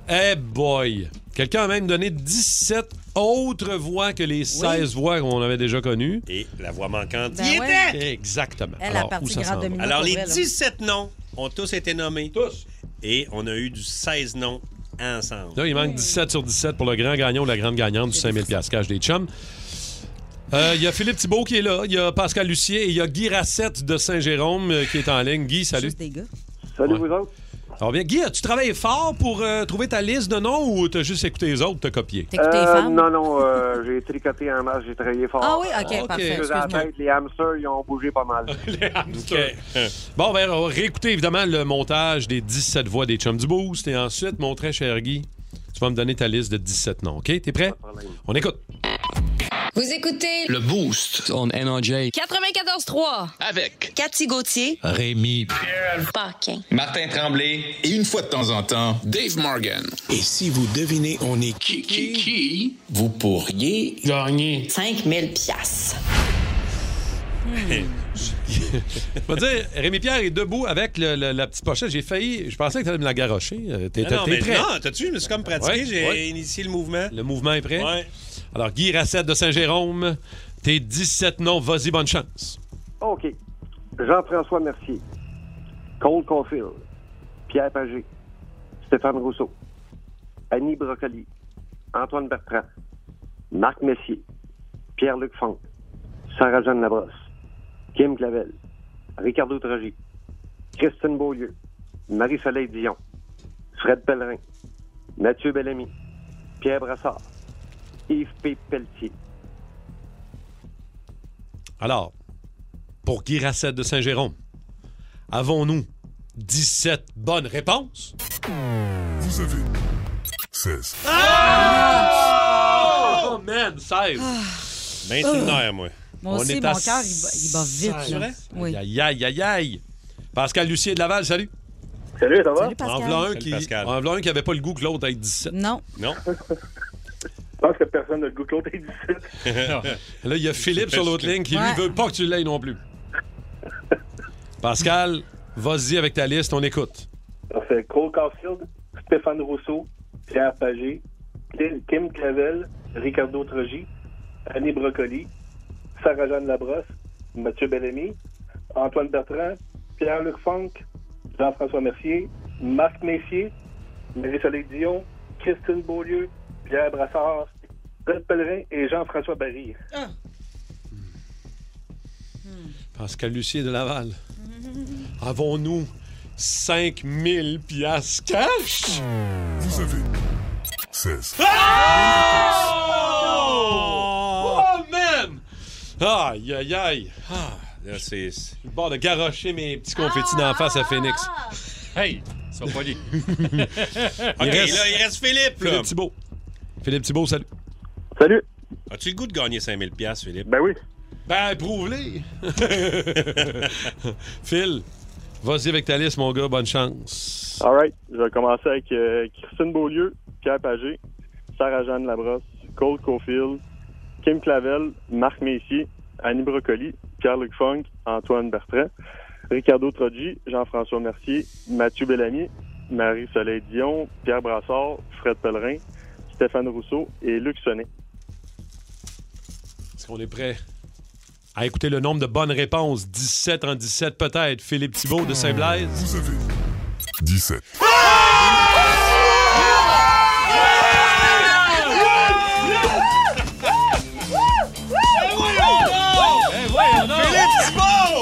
Eh boy! Quelqu'un a même donné 17 autres voix que les 16 voix qu'on avait déjà connues. Et la voix manquante Ben y ouais. était! Exactement. Elle a parti grande domino. Alors, pour les vrai, là. 17 noms ont tous été nommés. Tous. Et on a eu du 16 noms ensemble. Là, il manque 17 sur 17 pour le grand gagnant ou la grande gagnante du 5000 $ cash des chums. Il y a Philippe Thibault qui est là, il y a Pascal Lucier et il y a Guy Rassette de Saint-Jérôme qui est en ligne. Guy, salut. Juste des gars. Salut vous autres. Alors bien, Guy, as-tu travaillé fort pour trouver ta liste de noms ou t'as juste écouté les autres, t'as copié? T'as écouté les femmes? Non, j'ai tricoté en masse, j'ai travaillé fort. Ah oui, OK, parfait. Je faisais la Excuse-moi. tête, les hamsters, ils ont bougé pas mal. Les hamsters. Bon, ben, on va réécouter évidemment le montage des 17 voix des chums du Boost et ensuite, mon très cher Guy, tu vas me donner ta liste de 17 noms, OK? T'es prêt? On écoute. Vous écoutez Le Boost on NRJ 94.3 avec Cathy Gauthier, Rémi Paquin. Martin Tremblay et une fois de temps en temps, Dave Morgan. Et si vous devinez on est qui, vous pourriez gagner 5000 piastres. Je vais dire, Rémi Pierre est debout avec la petite pochette. J'ai failli, je pensais que tu allais me la garrocher. T'es Non, mais prêt? non, t'as-tu? Je me suis comme pratiqué, Ouais, j'ai ouais. initié le mouvement. Le mouvement est prêt? Ouais. Alors, Guy Rassette de Saint-Jérôme, tes 17 noms, vas-y, bonne chance. OK. Jean-François Mercier, Cole Caulfield, Pierre Pagé, Stéphane Rousseau, Annie Brocoli, Antoine Bertrand, Marc Messier, Pierre-Luc Funk, Sarah-Jeanne Labrosse, Kim Clavel, Ricardo Trogi, Christine Beaulieu, Marie-Soleil Dion, Fred Pellerin, Mathieu Bellamy, Pierre Brassard, Yves P. Pelletier. Alors, pour Guy Rassette de Saint-Jérôme, avons-nous 17 bonnes réponses? Vous avez 16. Oh, man, 16. Ben, c'est une heure, moi. Moi On aussi, est mon à cœur, il bat vite. C'est là. vrai? Oui. Aïe, aïe, aïe, aïe. Pascal Lucier de Laval, salut. Salut, ça va? Salut, Pascal. En v'là un Salut, qui Pascal. avait pas le goût que l'autre ait 17. Non. Non? Je pense que personne n'a le goût que l'autre est 17. Là, il y a Philippe sur l'autre ligne qui, lui, Ouais. veut pas que tu l'aies non plus. Pascal, vas-y avec ta liste, on écoute. C'est Cole Caulfield, Stéphane Rousseau, Pierre Pagé, Kim Clavel, Ricardo Trogi, Annie Brocoli, Sarah-Jeanne Labrosse, Mathieu Bellamy, Antoine Bertrand, Pierre-Luc Funk, Jean-François Mercier, Marc Messier, Marie-Soleil Dion, Christine Beaulieu, Pierre Brassard, Fred Pellerin et Jean-François Barry. Pascal Lucier de Laval. Avons-nous 5000 piastres cash? Vous avez 16. Oh, man! Aïe, aïe, aïe. Là, c'est... Je suis le bord de garrocher mes petits confettis d'en face à Phoenix. Hey, ils sont polis. OK, là, il reste Philippe, là. Philippe Thibault. Philippe Thibault, salut. Salut. As-tu le goût de gagner 5000 $, Philippe? Ben oui. Ben, prouve-les. Phil, vas-y avec ta liste, mon gars. Bonne chance. All right. Je vais commencer avec Christine Beaulieu, Pierre Pagé, Sarah-Jeanne Labrosse, Cole Caulfield, Kim Clavel, Marc Messier, Annie Brocoli, Pierre-Luc Funk, Antoine Bertrand, Ricardo Trogi, Jean-François Mercier, Mathieu Bellamy, Marie-Soleil Dion, Pierre Brassard, Fred Pellerin, Stéphane Rousseau et Luc Sonnet. Est-ce qu'on est prêt à écouter le nombre de bonnes réponses? 17 en 17 peut-être. Philippe Thibault de Saint-Blaise. Vous avez 17. Philippe Thibault!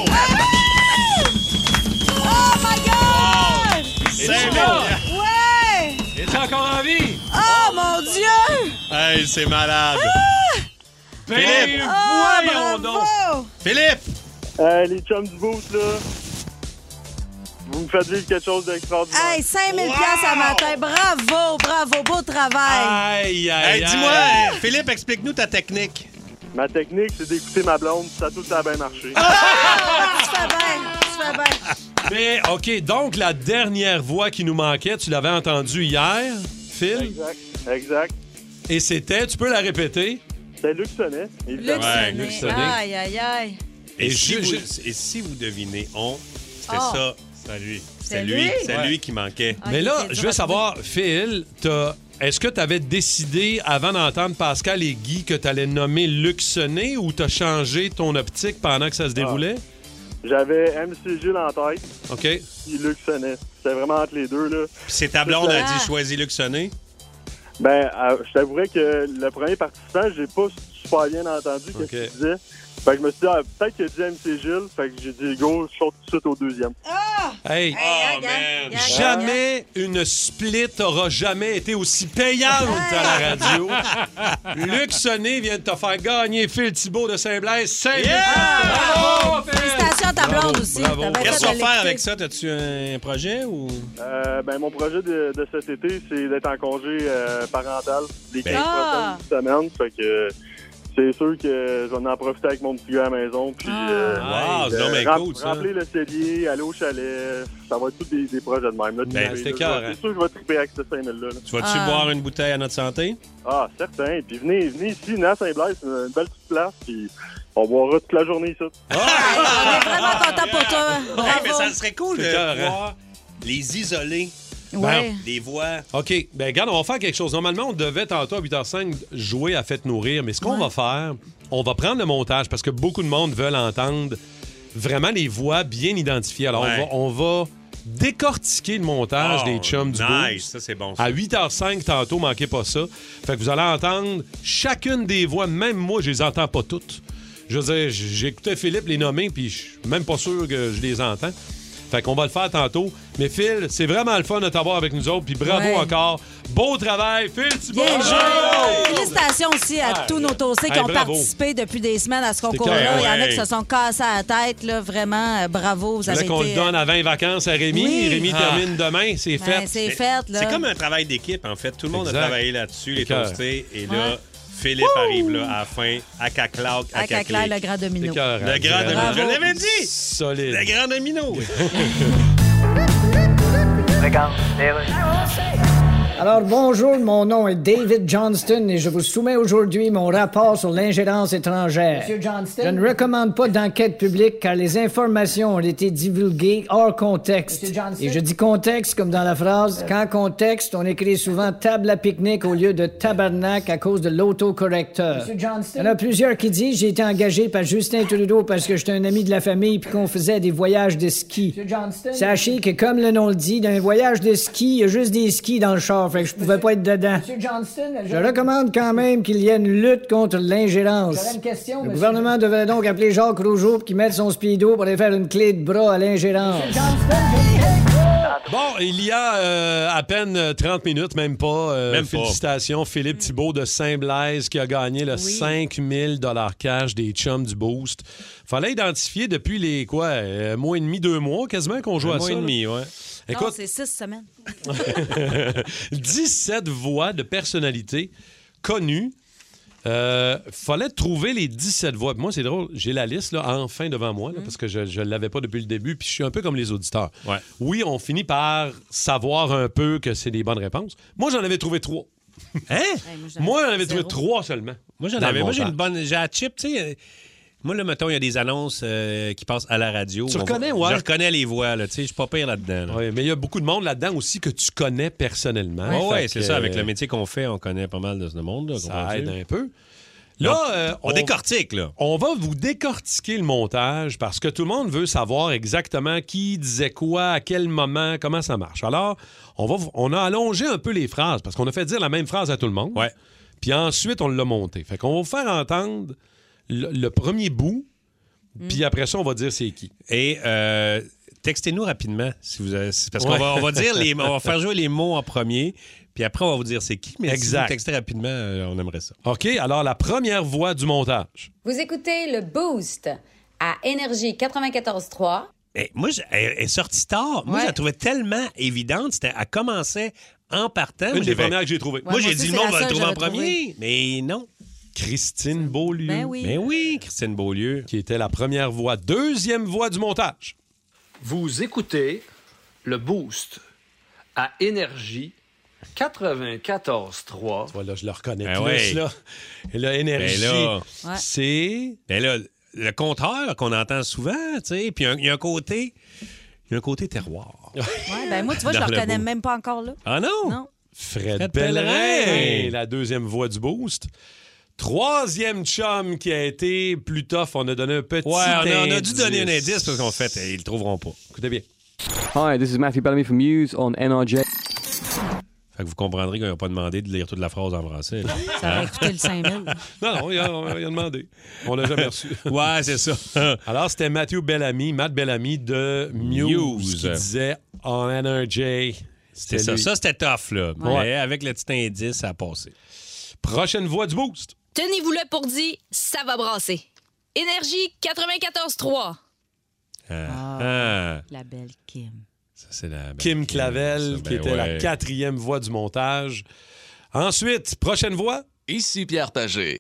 Oh my God! 5000 Ouais! Es-tu encore en vie? Oh mon Dieu! Hey, c'est malade. Philippe! Oh, voyons bravo! Philippe! Les chums du Boost, là, vous me faites vivre quelque chose d'extraordinaire. Hey, 5000 piastres à matin. Bravo, bravo, beau travail. Aïe, aïe, Hey, aïe. dis-moi, Philippe, explique-nous ta technique. Ma technique, c'est d'écouter ma blonde. Ça a tout le temps bien marché. Tu fais bien, tu fais bien. Mais, OK, donc la dernière voix qui nous manquait, tu l'avais entendue hier, Phil? Exact. Et c'était, tu peux la répéter? C'est Luc Sonnet, évidemment. Ouais, Luc Sonnet. Aïe, aïe, aïe. Et Et si vous devinez, c'était Oh. ça. C'est lui qui manquait. Mais là, je veux savoir, Phil, est-ce que tu avais décidé, avant d'entendre Pascal et Guy, que tu allais nommer Luc Sonnet ou tu as changé ton optique pendant que ça se déroulait? J'avais MC Gilles en tête. OK. Puis Luc Sonnet. C'était vraiment entre les deux, là. Puis c'est ta blonde a dit choisis Luc Sonnet? Ben, je t'avouerais que le premier participant, j'ai pas super bien entendu ce qu'il disait. Fait que je me suis dit, peut-être qu'il a dit MC Gilles. Fait que j'ai dit, go, je saute tout de suite au deuxième. Hey, man! Jamais une split aura jamais été aussi payante à la radio. Luc Sonnet vient de te faire gagner Phil Thibault de Saint-Blaise. 5 000 Félicitations à ta blonde aussi. Qu'est-ce que tu vas faire avec ça? As-tu un projet ou? Ben, mon projet de cet été, c'est d'être en congé parental les 15 prochaines semaines. Fait que c'est sûr que je vais en profiter avec mon petit gars à la maison. Puis, remplir le cellier, aller au chalet. Ça va être tous des projets de même. Là, c'est cœur. C'est sûr que je vais triper avec ce 5 000-là. Tu vas-tu boire une bouteille à notre santé? Ah, certain. Puis venez ici, à Saint-Blaise, c'est une belle petite place. Puis on boira toute la journée ici. On est vraiment contents pour toi. Bravo. Mais ça serait cool de pouvoir les isoler. Ouais. Des voix. OK. Ben regarde, on va faire quelque chose. Normalement, on devait tantôt à 8h05 jouer à Faites nourrir, mais ce qu'on va faire, on va prendre le montage parce que beaucoup de monde veulent entendre vraiment les voix bien identifiées. Alors, on va décortiquer le montage des chums du Boost. Ça, c'est bon. Ça. À 8h05 tantôt, manquez pas ça. Fait que vous allez entendre chacune des voix. Même moi, je les entends pas toutes. Je veux dire, j'écoutais Philippe les nommer, puis je suis même pas sûr que je les entends. Fait qu'on va le faire tantôt. Mais Phil, c'est vraiment le fun de t'avoir avec nous autres. Puis bravo encore. Beau travail, Phil Thibault! Bien joué! Félicitations aussi à tous nos toastés qui ont participé depuis des semaines à ce concours-là. Il y en a qui se sont cassés à la tête. Là. Vraiment, bravo. Vous avez qu'on le donne avant les vacances à Rémi. Oui. Rémi termine demain. C'est fait. C'est fait. Là. C'est comme un travail d'équipe, en fait. Tout le monde a travaillé là-dessus, les toastés. Et là... Philippe arrive là, à la fin, à Caclac, à Caclac, le grand domino. Le grand domino. Je l'avais dit! Solide. Le grand domino. Regarde, Alors, bonjour, mon nom est David Johnston et je vous soumets aujourd'hui mon rapport sur l'ingérence étrangère. Monsieur Johnston? Je ne recommande pas d'enquête publique car les informations ont été divulguées hors contexte. Monsieur Johnston? Et je dis contexte comme dans la phrase, qu'en contexte, on écrit souvent table à pique-nique au lieu de tabarnak à cause de l'autocorrecteur. Monsieur Johnston? Il y en a plusieurs qui disent j'ai été engagé par Justin Trudeau parce que j'étais un ami de la famille puis qu'on faisait des voyages de ski. Monsieur Johnston? Sachez que comme le nom le dit, d'un voyage de ski, il y a juste des skis dans le char, fait que je pouvais pas être dedans. Monsieur Johnston? Je recommande quand même qu'il y ait une lutte contre l'ingérence. J'aurais une question, Le monsieur. gouvernement devrait donc appeler Jacques Rougeau pour qu'il mette son speedo pour aller faire une clé de bras à l'ingérence. Monsieur Johnston? Bon, il y a à peine 30 minutes, même pas. Même félicitations, Philippe Thibault de Saint-Blaise qui a gagné le 5 000 cash des chums du Boost. Fallait identifier depuis les, mois et demi, 2 mois quasiment qu'on joue à ça. Un mois et demi, ouais. Non, Écoute, c'est 6 semaines. 17 voix de personnalités connues. Fallait trouver les 17 voix. Moi, c'est drôle, j'ai la liste là, enfin devant moi, là, parce que je ne l'avais pas depuis le début, puis je suis un peu comme les auditeurs. Ouais. Oui, on finit par savoir un peu que c'est des bonnes réponses. Moi, j'en avais trouvé 3. Hein? Moi, j'en avais trouvé 3 seulement. Moi, j'ai une bonne... J'ai la chip, tu sais... Moi, là, mettons, il y a des annonces qui passent à la radio. Tu reconnais, ouais? Je reconnais les voix, là. Tu sais, je suis pas pire là-dedans. Là. Oui, mais il y a beaucoup de monde là-dedans aussi que tu connais personnellement. Oui, c'est ça. Avec le métier qu'on fait, on connaît pas mal de ce monde-là. Ça aide un peu. Là, on décortique, là. On va vous décortiquer le montage parce que tout le monde veut savoir exactement qui disait quoi, à quel moment, comment ça marche. Alors, on a allongé un peu les phrases parce qu'on a fait dire la même phrase à tout le monde. Ouais. Puis ensuite, on l'a monté. Fait qu'on va vous faire entendre le premier bout, puis après ça, on va dire c'est qui. Et textez-nous rapidement si vous avez, parce qu'on va dire on va faire jouer les mots en premier, puis après on va vous dire c'est qui. Mais si vous textez rapidement, on aimerait ça. OK, alors la première voix du montage. Vous écoutez le Boost à Énergie 94.3. Moi, elle est sortie tard. Moi, je la trouvais tellement évidente. Elle commençait en partant. Une des premières que j'ai trouvées. Moi, j'ai dit le monde va le trouver en premier, mais non. Christine Beaulieu. Ben oui. Ben oui, Christine Beaulieu. Qui était la première voix. Deuxième voix du montage. Vous écoutez le Boost à Énergie 94.3. Voilà, je le reconnais ben plus, là. Et là, Énergie, c'est... Ben là, le compteur qu'on entend souvent, tu sais, puis il y a un côté... Il y a un côté terroir. Ouais, ben moi, tu vois, je Dans le le reconnais Boost. même pas encore là. Ah non? Non. Fred Pellerin. Pellerin, la deuxième voix du Boost. Troisième chum qui a été plus tough. On a donné un petit Ouais, on a dû donner un indice parce qu'en fait, ils le trouveront pas. Écoutez bien. Hi, this is Matthew Bellamy from Muse on NRJ. Fait que vous comprendrez qu'on n'a pas demandé de lire toute la phrase en français. là. Ça aurait coûté le 5000. Non, il a demandé. On l'a jamais reçu. Ouais, c'est ça. Alors, c'était Matt Bellamy de Muse, qui disait On NRJ. C'était ça. lui. Ça, c'était tough, là. Ouais. Mais avec le petit indice, ça a passé. Prochaine voix du Boost. Tenez-vous-le pour dit, ça va brasser. Énergie 94.3. Ah. La belle Kim. Ça, c'est la belle Kim Clavel, ça, qui ben était la ouais. 4e voix du montage. Ensuite, prochaine voix. Ici Pierre Pagé.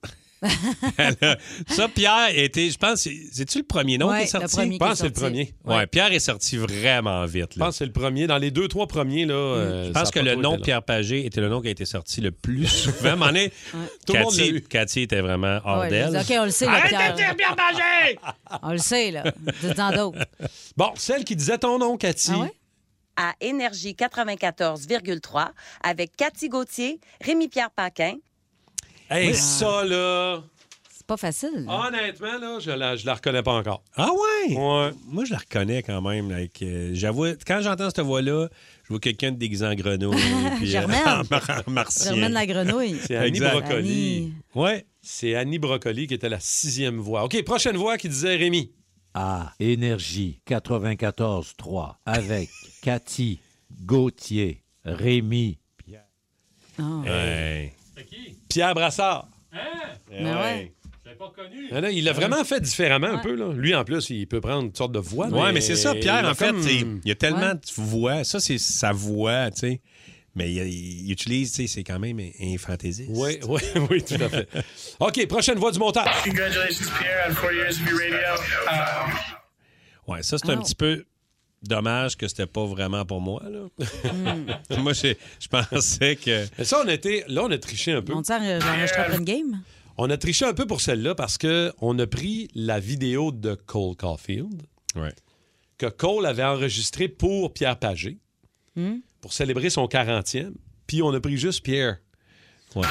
Ça, Pierre était, je pense, c'est-tu le premier nom qui est sorti? Je pense que c'est le premier. Ouais, Pierre est sorti vraiment vite. Je pense que c'est le premier. Dans les 2-3 premiers, là. Je pense que le nom Pierre Pagé était le nom qui a été sorti le plus souvent. Tout le monde l'a eu. Cathy était vraiment hors Ouais, d'elle. OK, on le sait, là, Arrête Pierre. de dire Pierre Pagé! On le sait, là. Dites-en d'autres. Bon, celle qui disait ton nom, Cathy. Ah ouais? À Énergie 94,3 avec Cathy Gauthier, Rémi-Pierre Paquin. Hey, ça, là. C'est pas facile. Honnêtement, là, je la reconnais pas encore. Ah ouais? Ouais. Moi, je la reconnais quand même. J'avoue, quand j'entends cette voix-là, je vois quelqu'un de déguisé en grenouille. puis, Germaine. martien. Germaine la grenouille. C'est Annie Exact. Brocoli. Annie. Ouais. C'est Annie Brocoli qui était la 6e voix. OK, prochaine voix qui disait Rémi. À Énergie 94.3 avec Cathy Gauthier, Rémi. Ouais. Pierre Brassard. Mais ouais. Je l'avais pas reconnu. Ah, là, il l'a vraiment fait différemment un peu. Là. Lui, en plus, il peut prendre toutes sortes de voix. Ouais, mais c'est ça, Pierre, il a en fait, comme- il y a tellement de voix. Ça, c'est sa voix, tu sais. Mais il utilise, tu sais, c'est quand même un fantaisiste. Oui, oui, oui, tout à fait. OK, prochaine voix du montage. Congratulations, Pierre, on 4 years of your radio. Ouais, ça, c'est un petit peu dommage que c'était pas vraiment pour moi, là. Moi, je pensais que... Mais ça, on a triché un peu. On t'enregistre après une game? On a triché un peu pour celle-là parce qu'on a pris la vidéo de Cole Caulfield que Cole avait enregistrée pour Pierre Pagé pour célébrer son 40e. Puis on a pris juste Pierre. Ouais.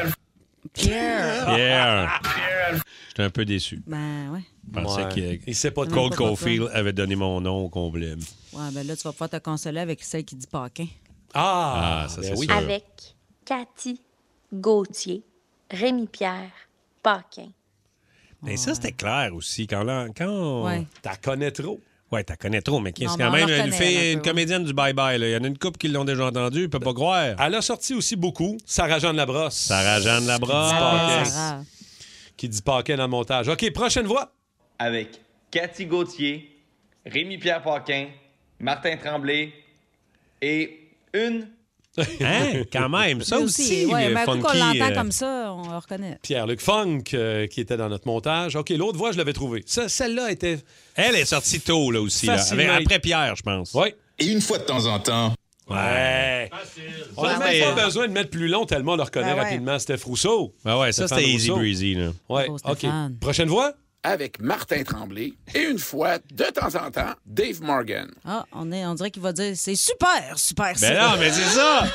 Pierre. J'étais un peu déçu. Ben, ouais. Je pensais Ouais. Il sait pas de Cole quoi. Caulfield avait donné mon nom au complet. Ouais, ben là, tu vas pouvoir te consoler avec celle qui dit Paquin. Ah, ça, ben c'est oui. sûr. Avec Cathy Gauthier, Rémi-Pierre Paquin. Mais ça, c'était clair aussi. Quand on... Ouais. T'as connais trop. Ouais, t'as connais trop, mais c'est Non, quand mais on même la une reconnaît, fille, un une peu, comédienne du bye-bye. Là. Il y en a une couple qui l'ont déjà entendu, peut pas croire. Elle a sorti aussi beaucoup Sarah-Jeanne Labrosse. Sarah-Jeanne Labrosse. Sarah. Qui dit Paquin dans le montage. OK, prochaine voix. Avec Cathy Gauthier, Rémi-Pierre Paquin, Martin Tremblay et une... Hein? Quand même, ça Lui aussi, ouais, mais funky. coup qu'on l'entend comme ça, on le reconnaît. Pierre-Luc Funk qui était dans notre montage. OK, l'autre voix, je l'avais trouvée. Celle-là était... Elle est sortie tôt, là, aussi. Là, Facilement. après Pierre, je pense. Oui. Et une fois de temps en temps, Ouais. On n'a même pas besoin de mettre plus long tellement on le reconnaît Ben ouais. rapidement. Steph Rousseau. Ben ouais, ça, Stéphane c'était easy Rousseau. breezy. Là. Ouais, Oh, OK. Stéphane. Prochaine voix? Avec Martin Tremblay et une fois, de temps en temps, Dave Morgan. Ah, on dirait qu'il va dire c'est super, super. Ben non, mais c'est ça!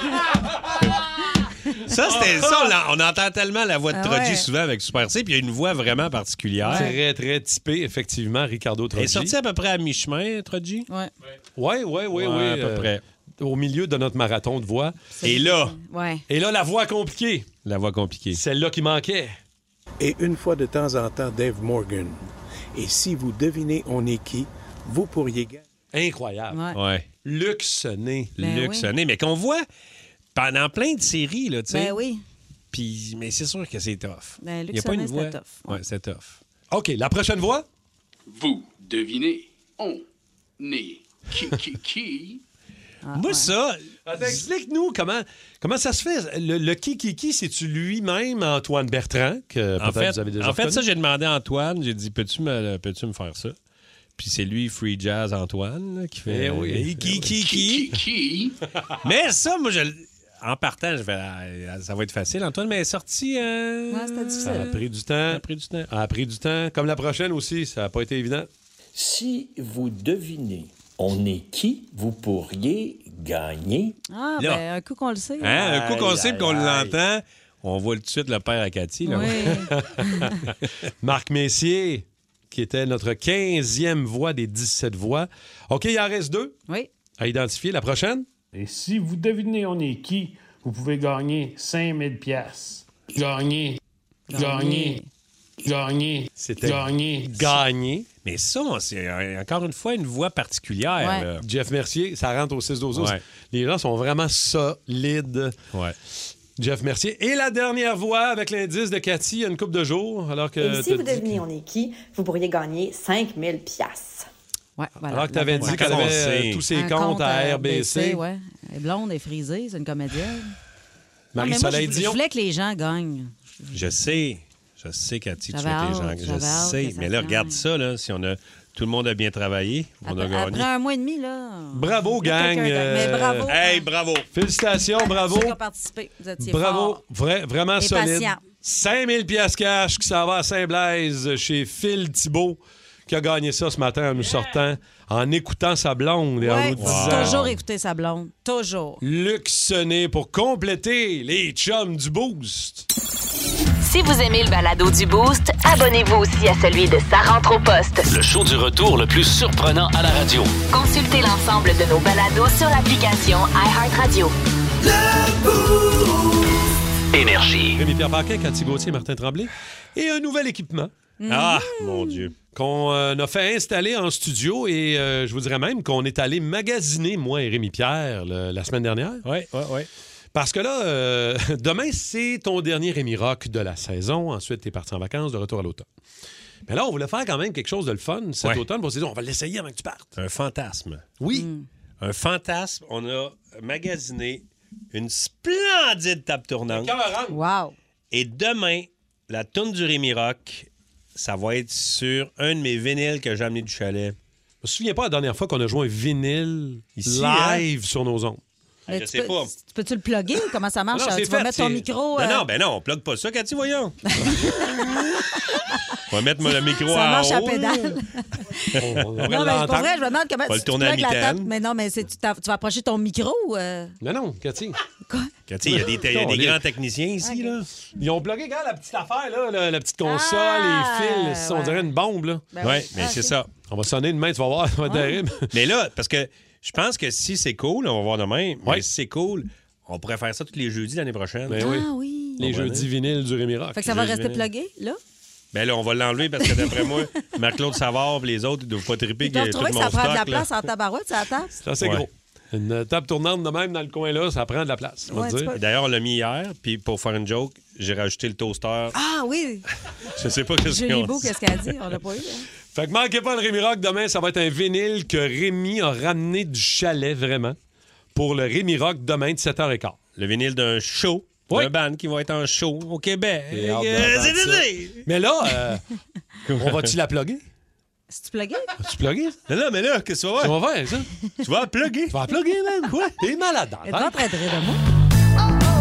Ça, c'était ça. On entend tellement la voix de Ah Trogi ouais. souvent avec Super C, puis il y a une voix vraiment particulière. Très, très typé, effectivement, Ricardo Elle est Trogi. sortie à peu près à mi-chemin, Trogi? Ouais. Oui. À peu près. Au milieu de notre marathon de voix. Et là, Ouais. Et là, la voix compliquée. la voix compliquée. Celle-là qui manquait. Et une fois de temps en temps, Dave Morgan. Et si vous devinez on est qui, vous pourriez gagner. Incroyable. Ouais. Ouais. Luc Sonné. Ben Luc oui. Sonné, mais qu'on voit pendant plein de séries, là, tu sais. Ben oui. Puis, mais c'est sûr que c'est tough. Ben, Luc Il y a pas Sonné, une voix. c'était tough. Ouais, c'est tough. OK, la prochaine voix? Vous devinez, on est qui? Ah, Moi, ouais. ça... Attends, explique-nous comment ça se fait. Le qui, c'est-tu lui-même, Antoine Bertrand, que En peut-être fait, vous avez déjà en fait, reconnu? ça, j'ai demandé à Antoine, j'ai dit, peux-tu me faire ça? Puis c'est lui, Free Jazz Antoine, là, qui fait... Eh oui. Qui? Mais ça, moi, en partant, je fais, ça va être facile. Antoine, mais elle est sortie... Ouais, c'était Ça a difficile. pris du temps. Ça a pris du temps. Ça a pris du temps. Comme la prochaine aussi, ça n'a pas été évident. Si vous devinez on est qui? Vous pourriez gagner. Ah, Là. ben, un coup qu'on le sait. Hein? Un coup qu'on Aïe, sait et qu'on aïe, aïe. l'entend, on voit tout de suite le père à Cathy. Là. Oui. Marc Messier, qui était notre 15e voix des 17 voix. OK, il en reste 2 Oui. à identifier. La prochaine? Et si vous devinez on est qui, vous pouvez gagner 5000 pièces. Gagner. C'était Gagner. gagné. Mais ça, c'est encore une fois une voix particulière. Ouais. là. Jeff Mercier, ça rentre au 6-12. Ouais. Les gens sont vraiment solides. Ouais. Jeff Mercier. Et la dernière voix avec l'indice de Cathy il y a une couple de jours. Alors que Et si t'as vous dit devinez on est qui, vous pourriez gagner 5000 piastres. Ouais, voilà. Alors que tu avais dit qu'elle on avait sait. tous ses Un comptes à RBC. Ouais. Elle est blonde et frisée, c'est une comédienne. Marie-Soleil Je Dion. voulais que les gens gagnent. Je sais, Cathy, tu J'avais souhaites les hâte, gens. j'avais Je hâte sais. que ça Mais là, gagne. regarde ça, là. Si on a tout le monde a bien travaillé, on a Après gagné. un mois et demi, là. Bravo, il y a gang. quelqu'un gagne. Mais bravo. Hey, bravo! Félicitations, bravo. Ceux qui ont participé, vous étiez Bravo. forts. Vraiment Et solide. patient. 5000 pièces cash qui s'en va à Saint-Blaise chez Phil Thibault qui a gagné ça ce matin en nous sortant, en écoutant sa blonde et en Ouais, nous disant... toujours écouter sa blonde. Toujours. Luc Sonnet pour compléter les chums du Boost. Si vous aimez le balado du Boost, abonnez-vous aussi à celui de Sa rentre au poste. Le show du retour le plus surprenant à la radio. Consultez l'ensemble de nos balados sur l'application iHeartRadio. Énergie. Rémi-Pierre Paquin, Cathy Gauthier, Martin Tremblay. Et un nouvel équipement. Ah, mon Dieu. Qu'on a fait installer en studio et je vous dirais même qu'on est allé magasiner, moi et Rémi-Pierre, la semaine dernière. Oui. Parce que là, demain, c'est ton dernier Rémi Rock de la saison. Ensuite, t'es parti en vacances, de retour à l'automne. Mais là, on voulait faire quand même quelque chose de le fun cet automne. On s'est dit, on va l'essayer avant que tu partes. Un fantasme. Oui. Un fantasme. On a magasiné une splendide table tournante. Wow. Et demain, la tourne du Rémi Rock, ça va être sur un de mes vinyles que j'ai amené du chalet. Je me souviens pas la dernière fois qu'on a joué un vinyle Ici, live sur nos ondes. Mais Je tu sais pas. Peux-tu le plugger? Comment ça marche? Non, c'est Tu vas fait, mettre ton c'est- micro... Non, on plug pas ça, Cathy, voyons. On va mettre le micro Ça en marche à haut. pédale. On Non, mais pour vrai, je me demande comment Pas le tu tourner à plugues la mitaine. table. Mais non, mais tu vas approcher ton micro ou... Non, Cathy. Cathy, il y a des grands techniciens ici, là. Ils ont plugué, regarde, la petite affaire, là, la petite console, Ah, les fils. On ouais. dirait une bombe, là. Ben Oui, oui. mais c'est ça. On va sonner demain, tu vas voir, ça va être terrible. Mais là, parce que je pense que si c'est cool, on va voir demain, mais si c'est cool, on pourrait faire ça tous les jeudis l'année prochaine. Ben Ah oui. Les jeudis vinyles du Rémi Rock. Fait que ça va Jeudi rester vinyle. plugué, là? Ben là, on va l'enlever parce que d'après moi, Marc-Claude Savard et les autres, ils doivent pas triper Ils doivent que tout trouver que mon ça prend de la stock, là. place en tabarouette, ça table. C'est assez Ouais. gros. Une table tournante de même dans le coin là, ça prend de la place, on va Ouais, dire. tu peux- Et d'ailleurs, on l'a mis hier, puis pour faire une joke, j'ai rajouté le toaster. Ah oui! Je sais pas qu'est-ce Julie qu'on Beau, qu'est-ce qu'elle a dit? On l'a pas eu, hein? Fait que manquez pas le Rémi Rock demain, ça va être un vinyle que Rémi a ramené du chalet vraiment pour le Rémi Rock demain de 7h15. Le vinyle d'un show, Oui. d'un band qui va être en show au Québec. Et hâte C'est d'entendre ça. l'idée. Mais là, on va-tu la plugger? C'est-tu plugué? Vas-tu plugger? Non, mais là, qu'est-ce que tu vas Tu faire? vas faire ça? Tu vas la plugger. Tu vas la plugger, man? Quoi? T'es malade dans Elle la est en tête. train de rire de moi.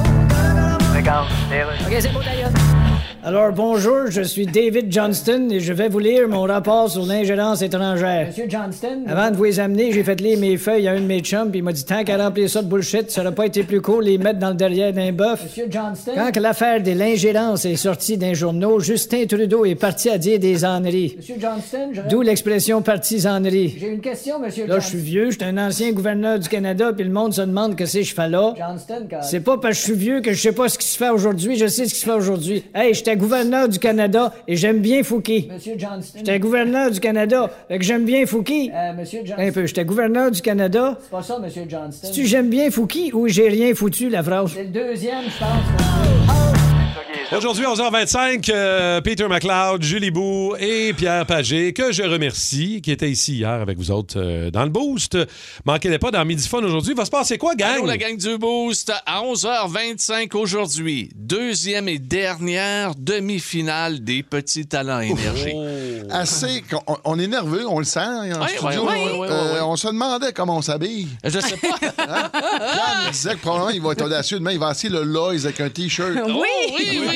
OK, c'est beau, d'ailleurs. Alors, bonjour, je suis David Johnston et je vais vous lire mon rapport sur l'ingérence étrangère. Monsieur Johnston. Avant de vous les amener, j'ai fait lire mes feuilles à un de mes chums, puis il m'a dit tant qu'à remplir ça de bullshit, ça aurait pas été plus cool les mettre dans le derrière d'un bœuf. Monsieur Johnston. Quand que l'affaire de l'ingérence est sortie d'un journaux, Justin Trudeau est parti à dire des âneries. Monsieur Johnston, D'où l'expression partisanerie. J'ai une question, monsieur Là, je Johnston. suis vieux, je suis un ancien gouverneur du Canada, puis le monde se demande que c'est que je fais là. Johnston, quand... C'est pas parce que je suis vieux que je sais pas ce qui se fait aujourd'hui, je sais ce qui se fait aujourd'hui. Hey, j'étais gouverneur du Canada et j'aime bien Fouki. Monsieur Johnston. J'étais gouverneur du Canada, fait que j'aime bien Fouki. Monsieur Johnston. Un peu, j'étais gouverneur du Canada. C'est pas ça, monsieur Johnston. Tu j'aime bien Fouki ou j'ai rien foutu, la phrase? C'est le deuxième, je pense. Aujourd'hui, 11h25, Peter McLeod, Julie Bou et Pierre Pagé, que je remercie, qui étaient ici hier avec vous autres dans le Boost. Manquez-les pas dans Midi Fun aujourd'hui. Va se passer quoi, gang? Allô, la gang du Boost, à 11h25 aujourd'hui, deuxième et dernière demi-finale des Petits Talents Énergie. Assez. On est nerveux, on le sent en Ouais, studio. ouais. On se demandait comment on s'habille. Je sais pas. Yann disait que probablement il va être audacieux demain. Il va essayer le Lois avec un T-shirt. Oui.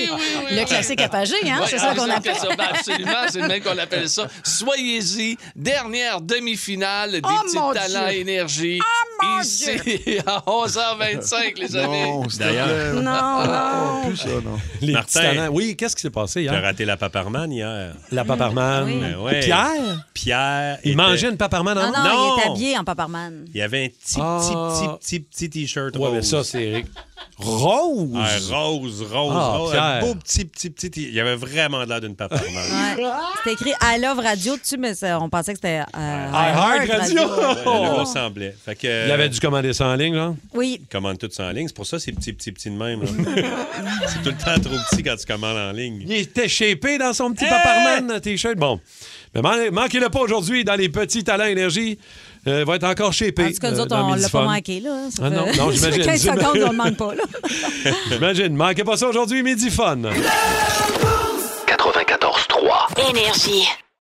Oui. Le classique à pager, hein? Ouais, C'est ça qu'on appelle. Absolument, c'est le même qu'on appelle ça. Soyez-y, dernière demi-finale des petits mon talents Dieu. énergie. Ici, à 11h25, les amis. Non, s'il te D'ailleurs. plaît. Non. Plus ça, non. Les Martin. petits talents. Oui, qu'est-ce qui s'est passé T'as hier? raté la Paparman hier. La Paparman. Oui. Ben ouais. Pierre? Pierre. Il était- mangeait une Paparman en Non, Non. il est habillé en Paparman. Il y avait un petit T-shirt Ouais, rose. mais ça, c'est rose. Rose. Pierre. Un beau petit. Il y avait vraiment l'air d'une Paparman. Ouais. C'était écrit I Love Radio dessus, mais on pensait que c'était iHeart Radio. Le gros semblait. Fait que, Il avait dû commander ça en ligne, là? Oui. Il commande tout ça en ligne. C'est pour ça que c'est petit de même. là. C'est tout le temps trop petit quand tu commandes en ligne. Il était shapé dans son petit Paparman T-shirt. Bon. Mais manquez-le pas aujourd'hui dans les petits talents énergie. Va être encore shapé. En tout cas, nous autres, dans on Midi l'a pas Fun. manqué, là. Ça Ah fait- non, j'imagine. 15 secondes, on le manque pas, là. J'imagine. Manquez pas ça aujourd'hui, Midi Fun. 94.3. Énergie.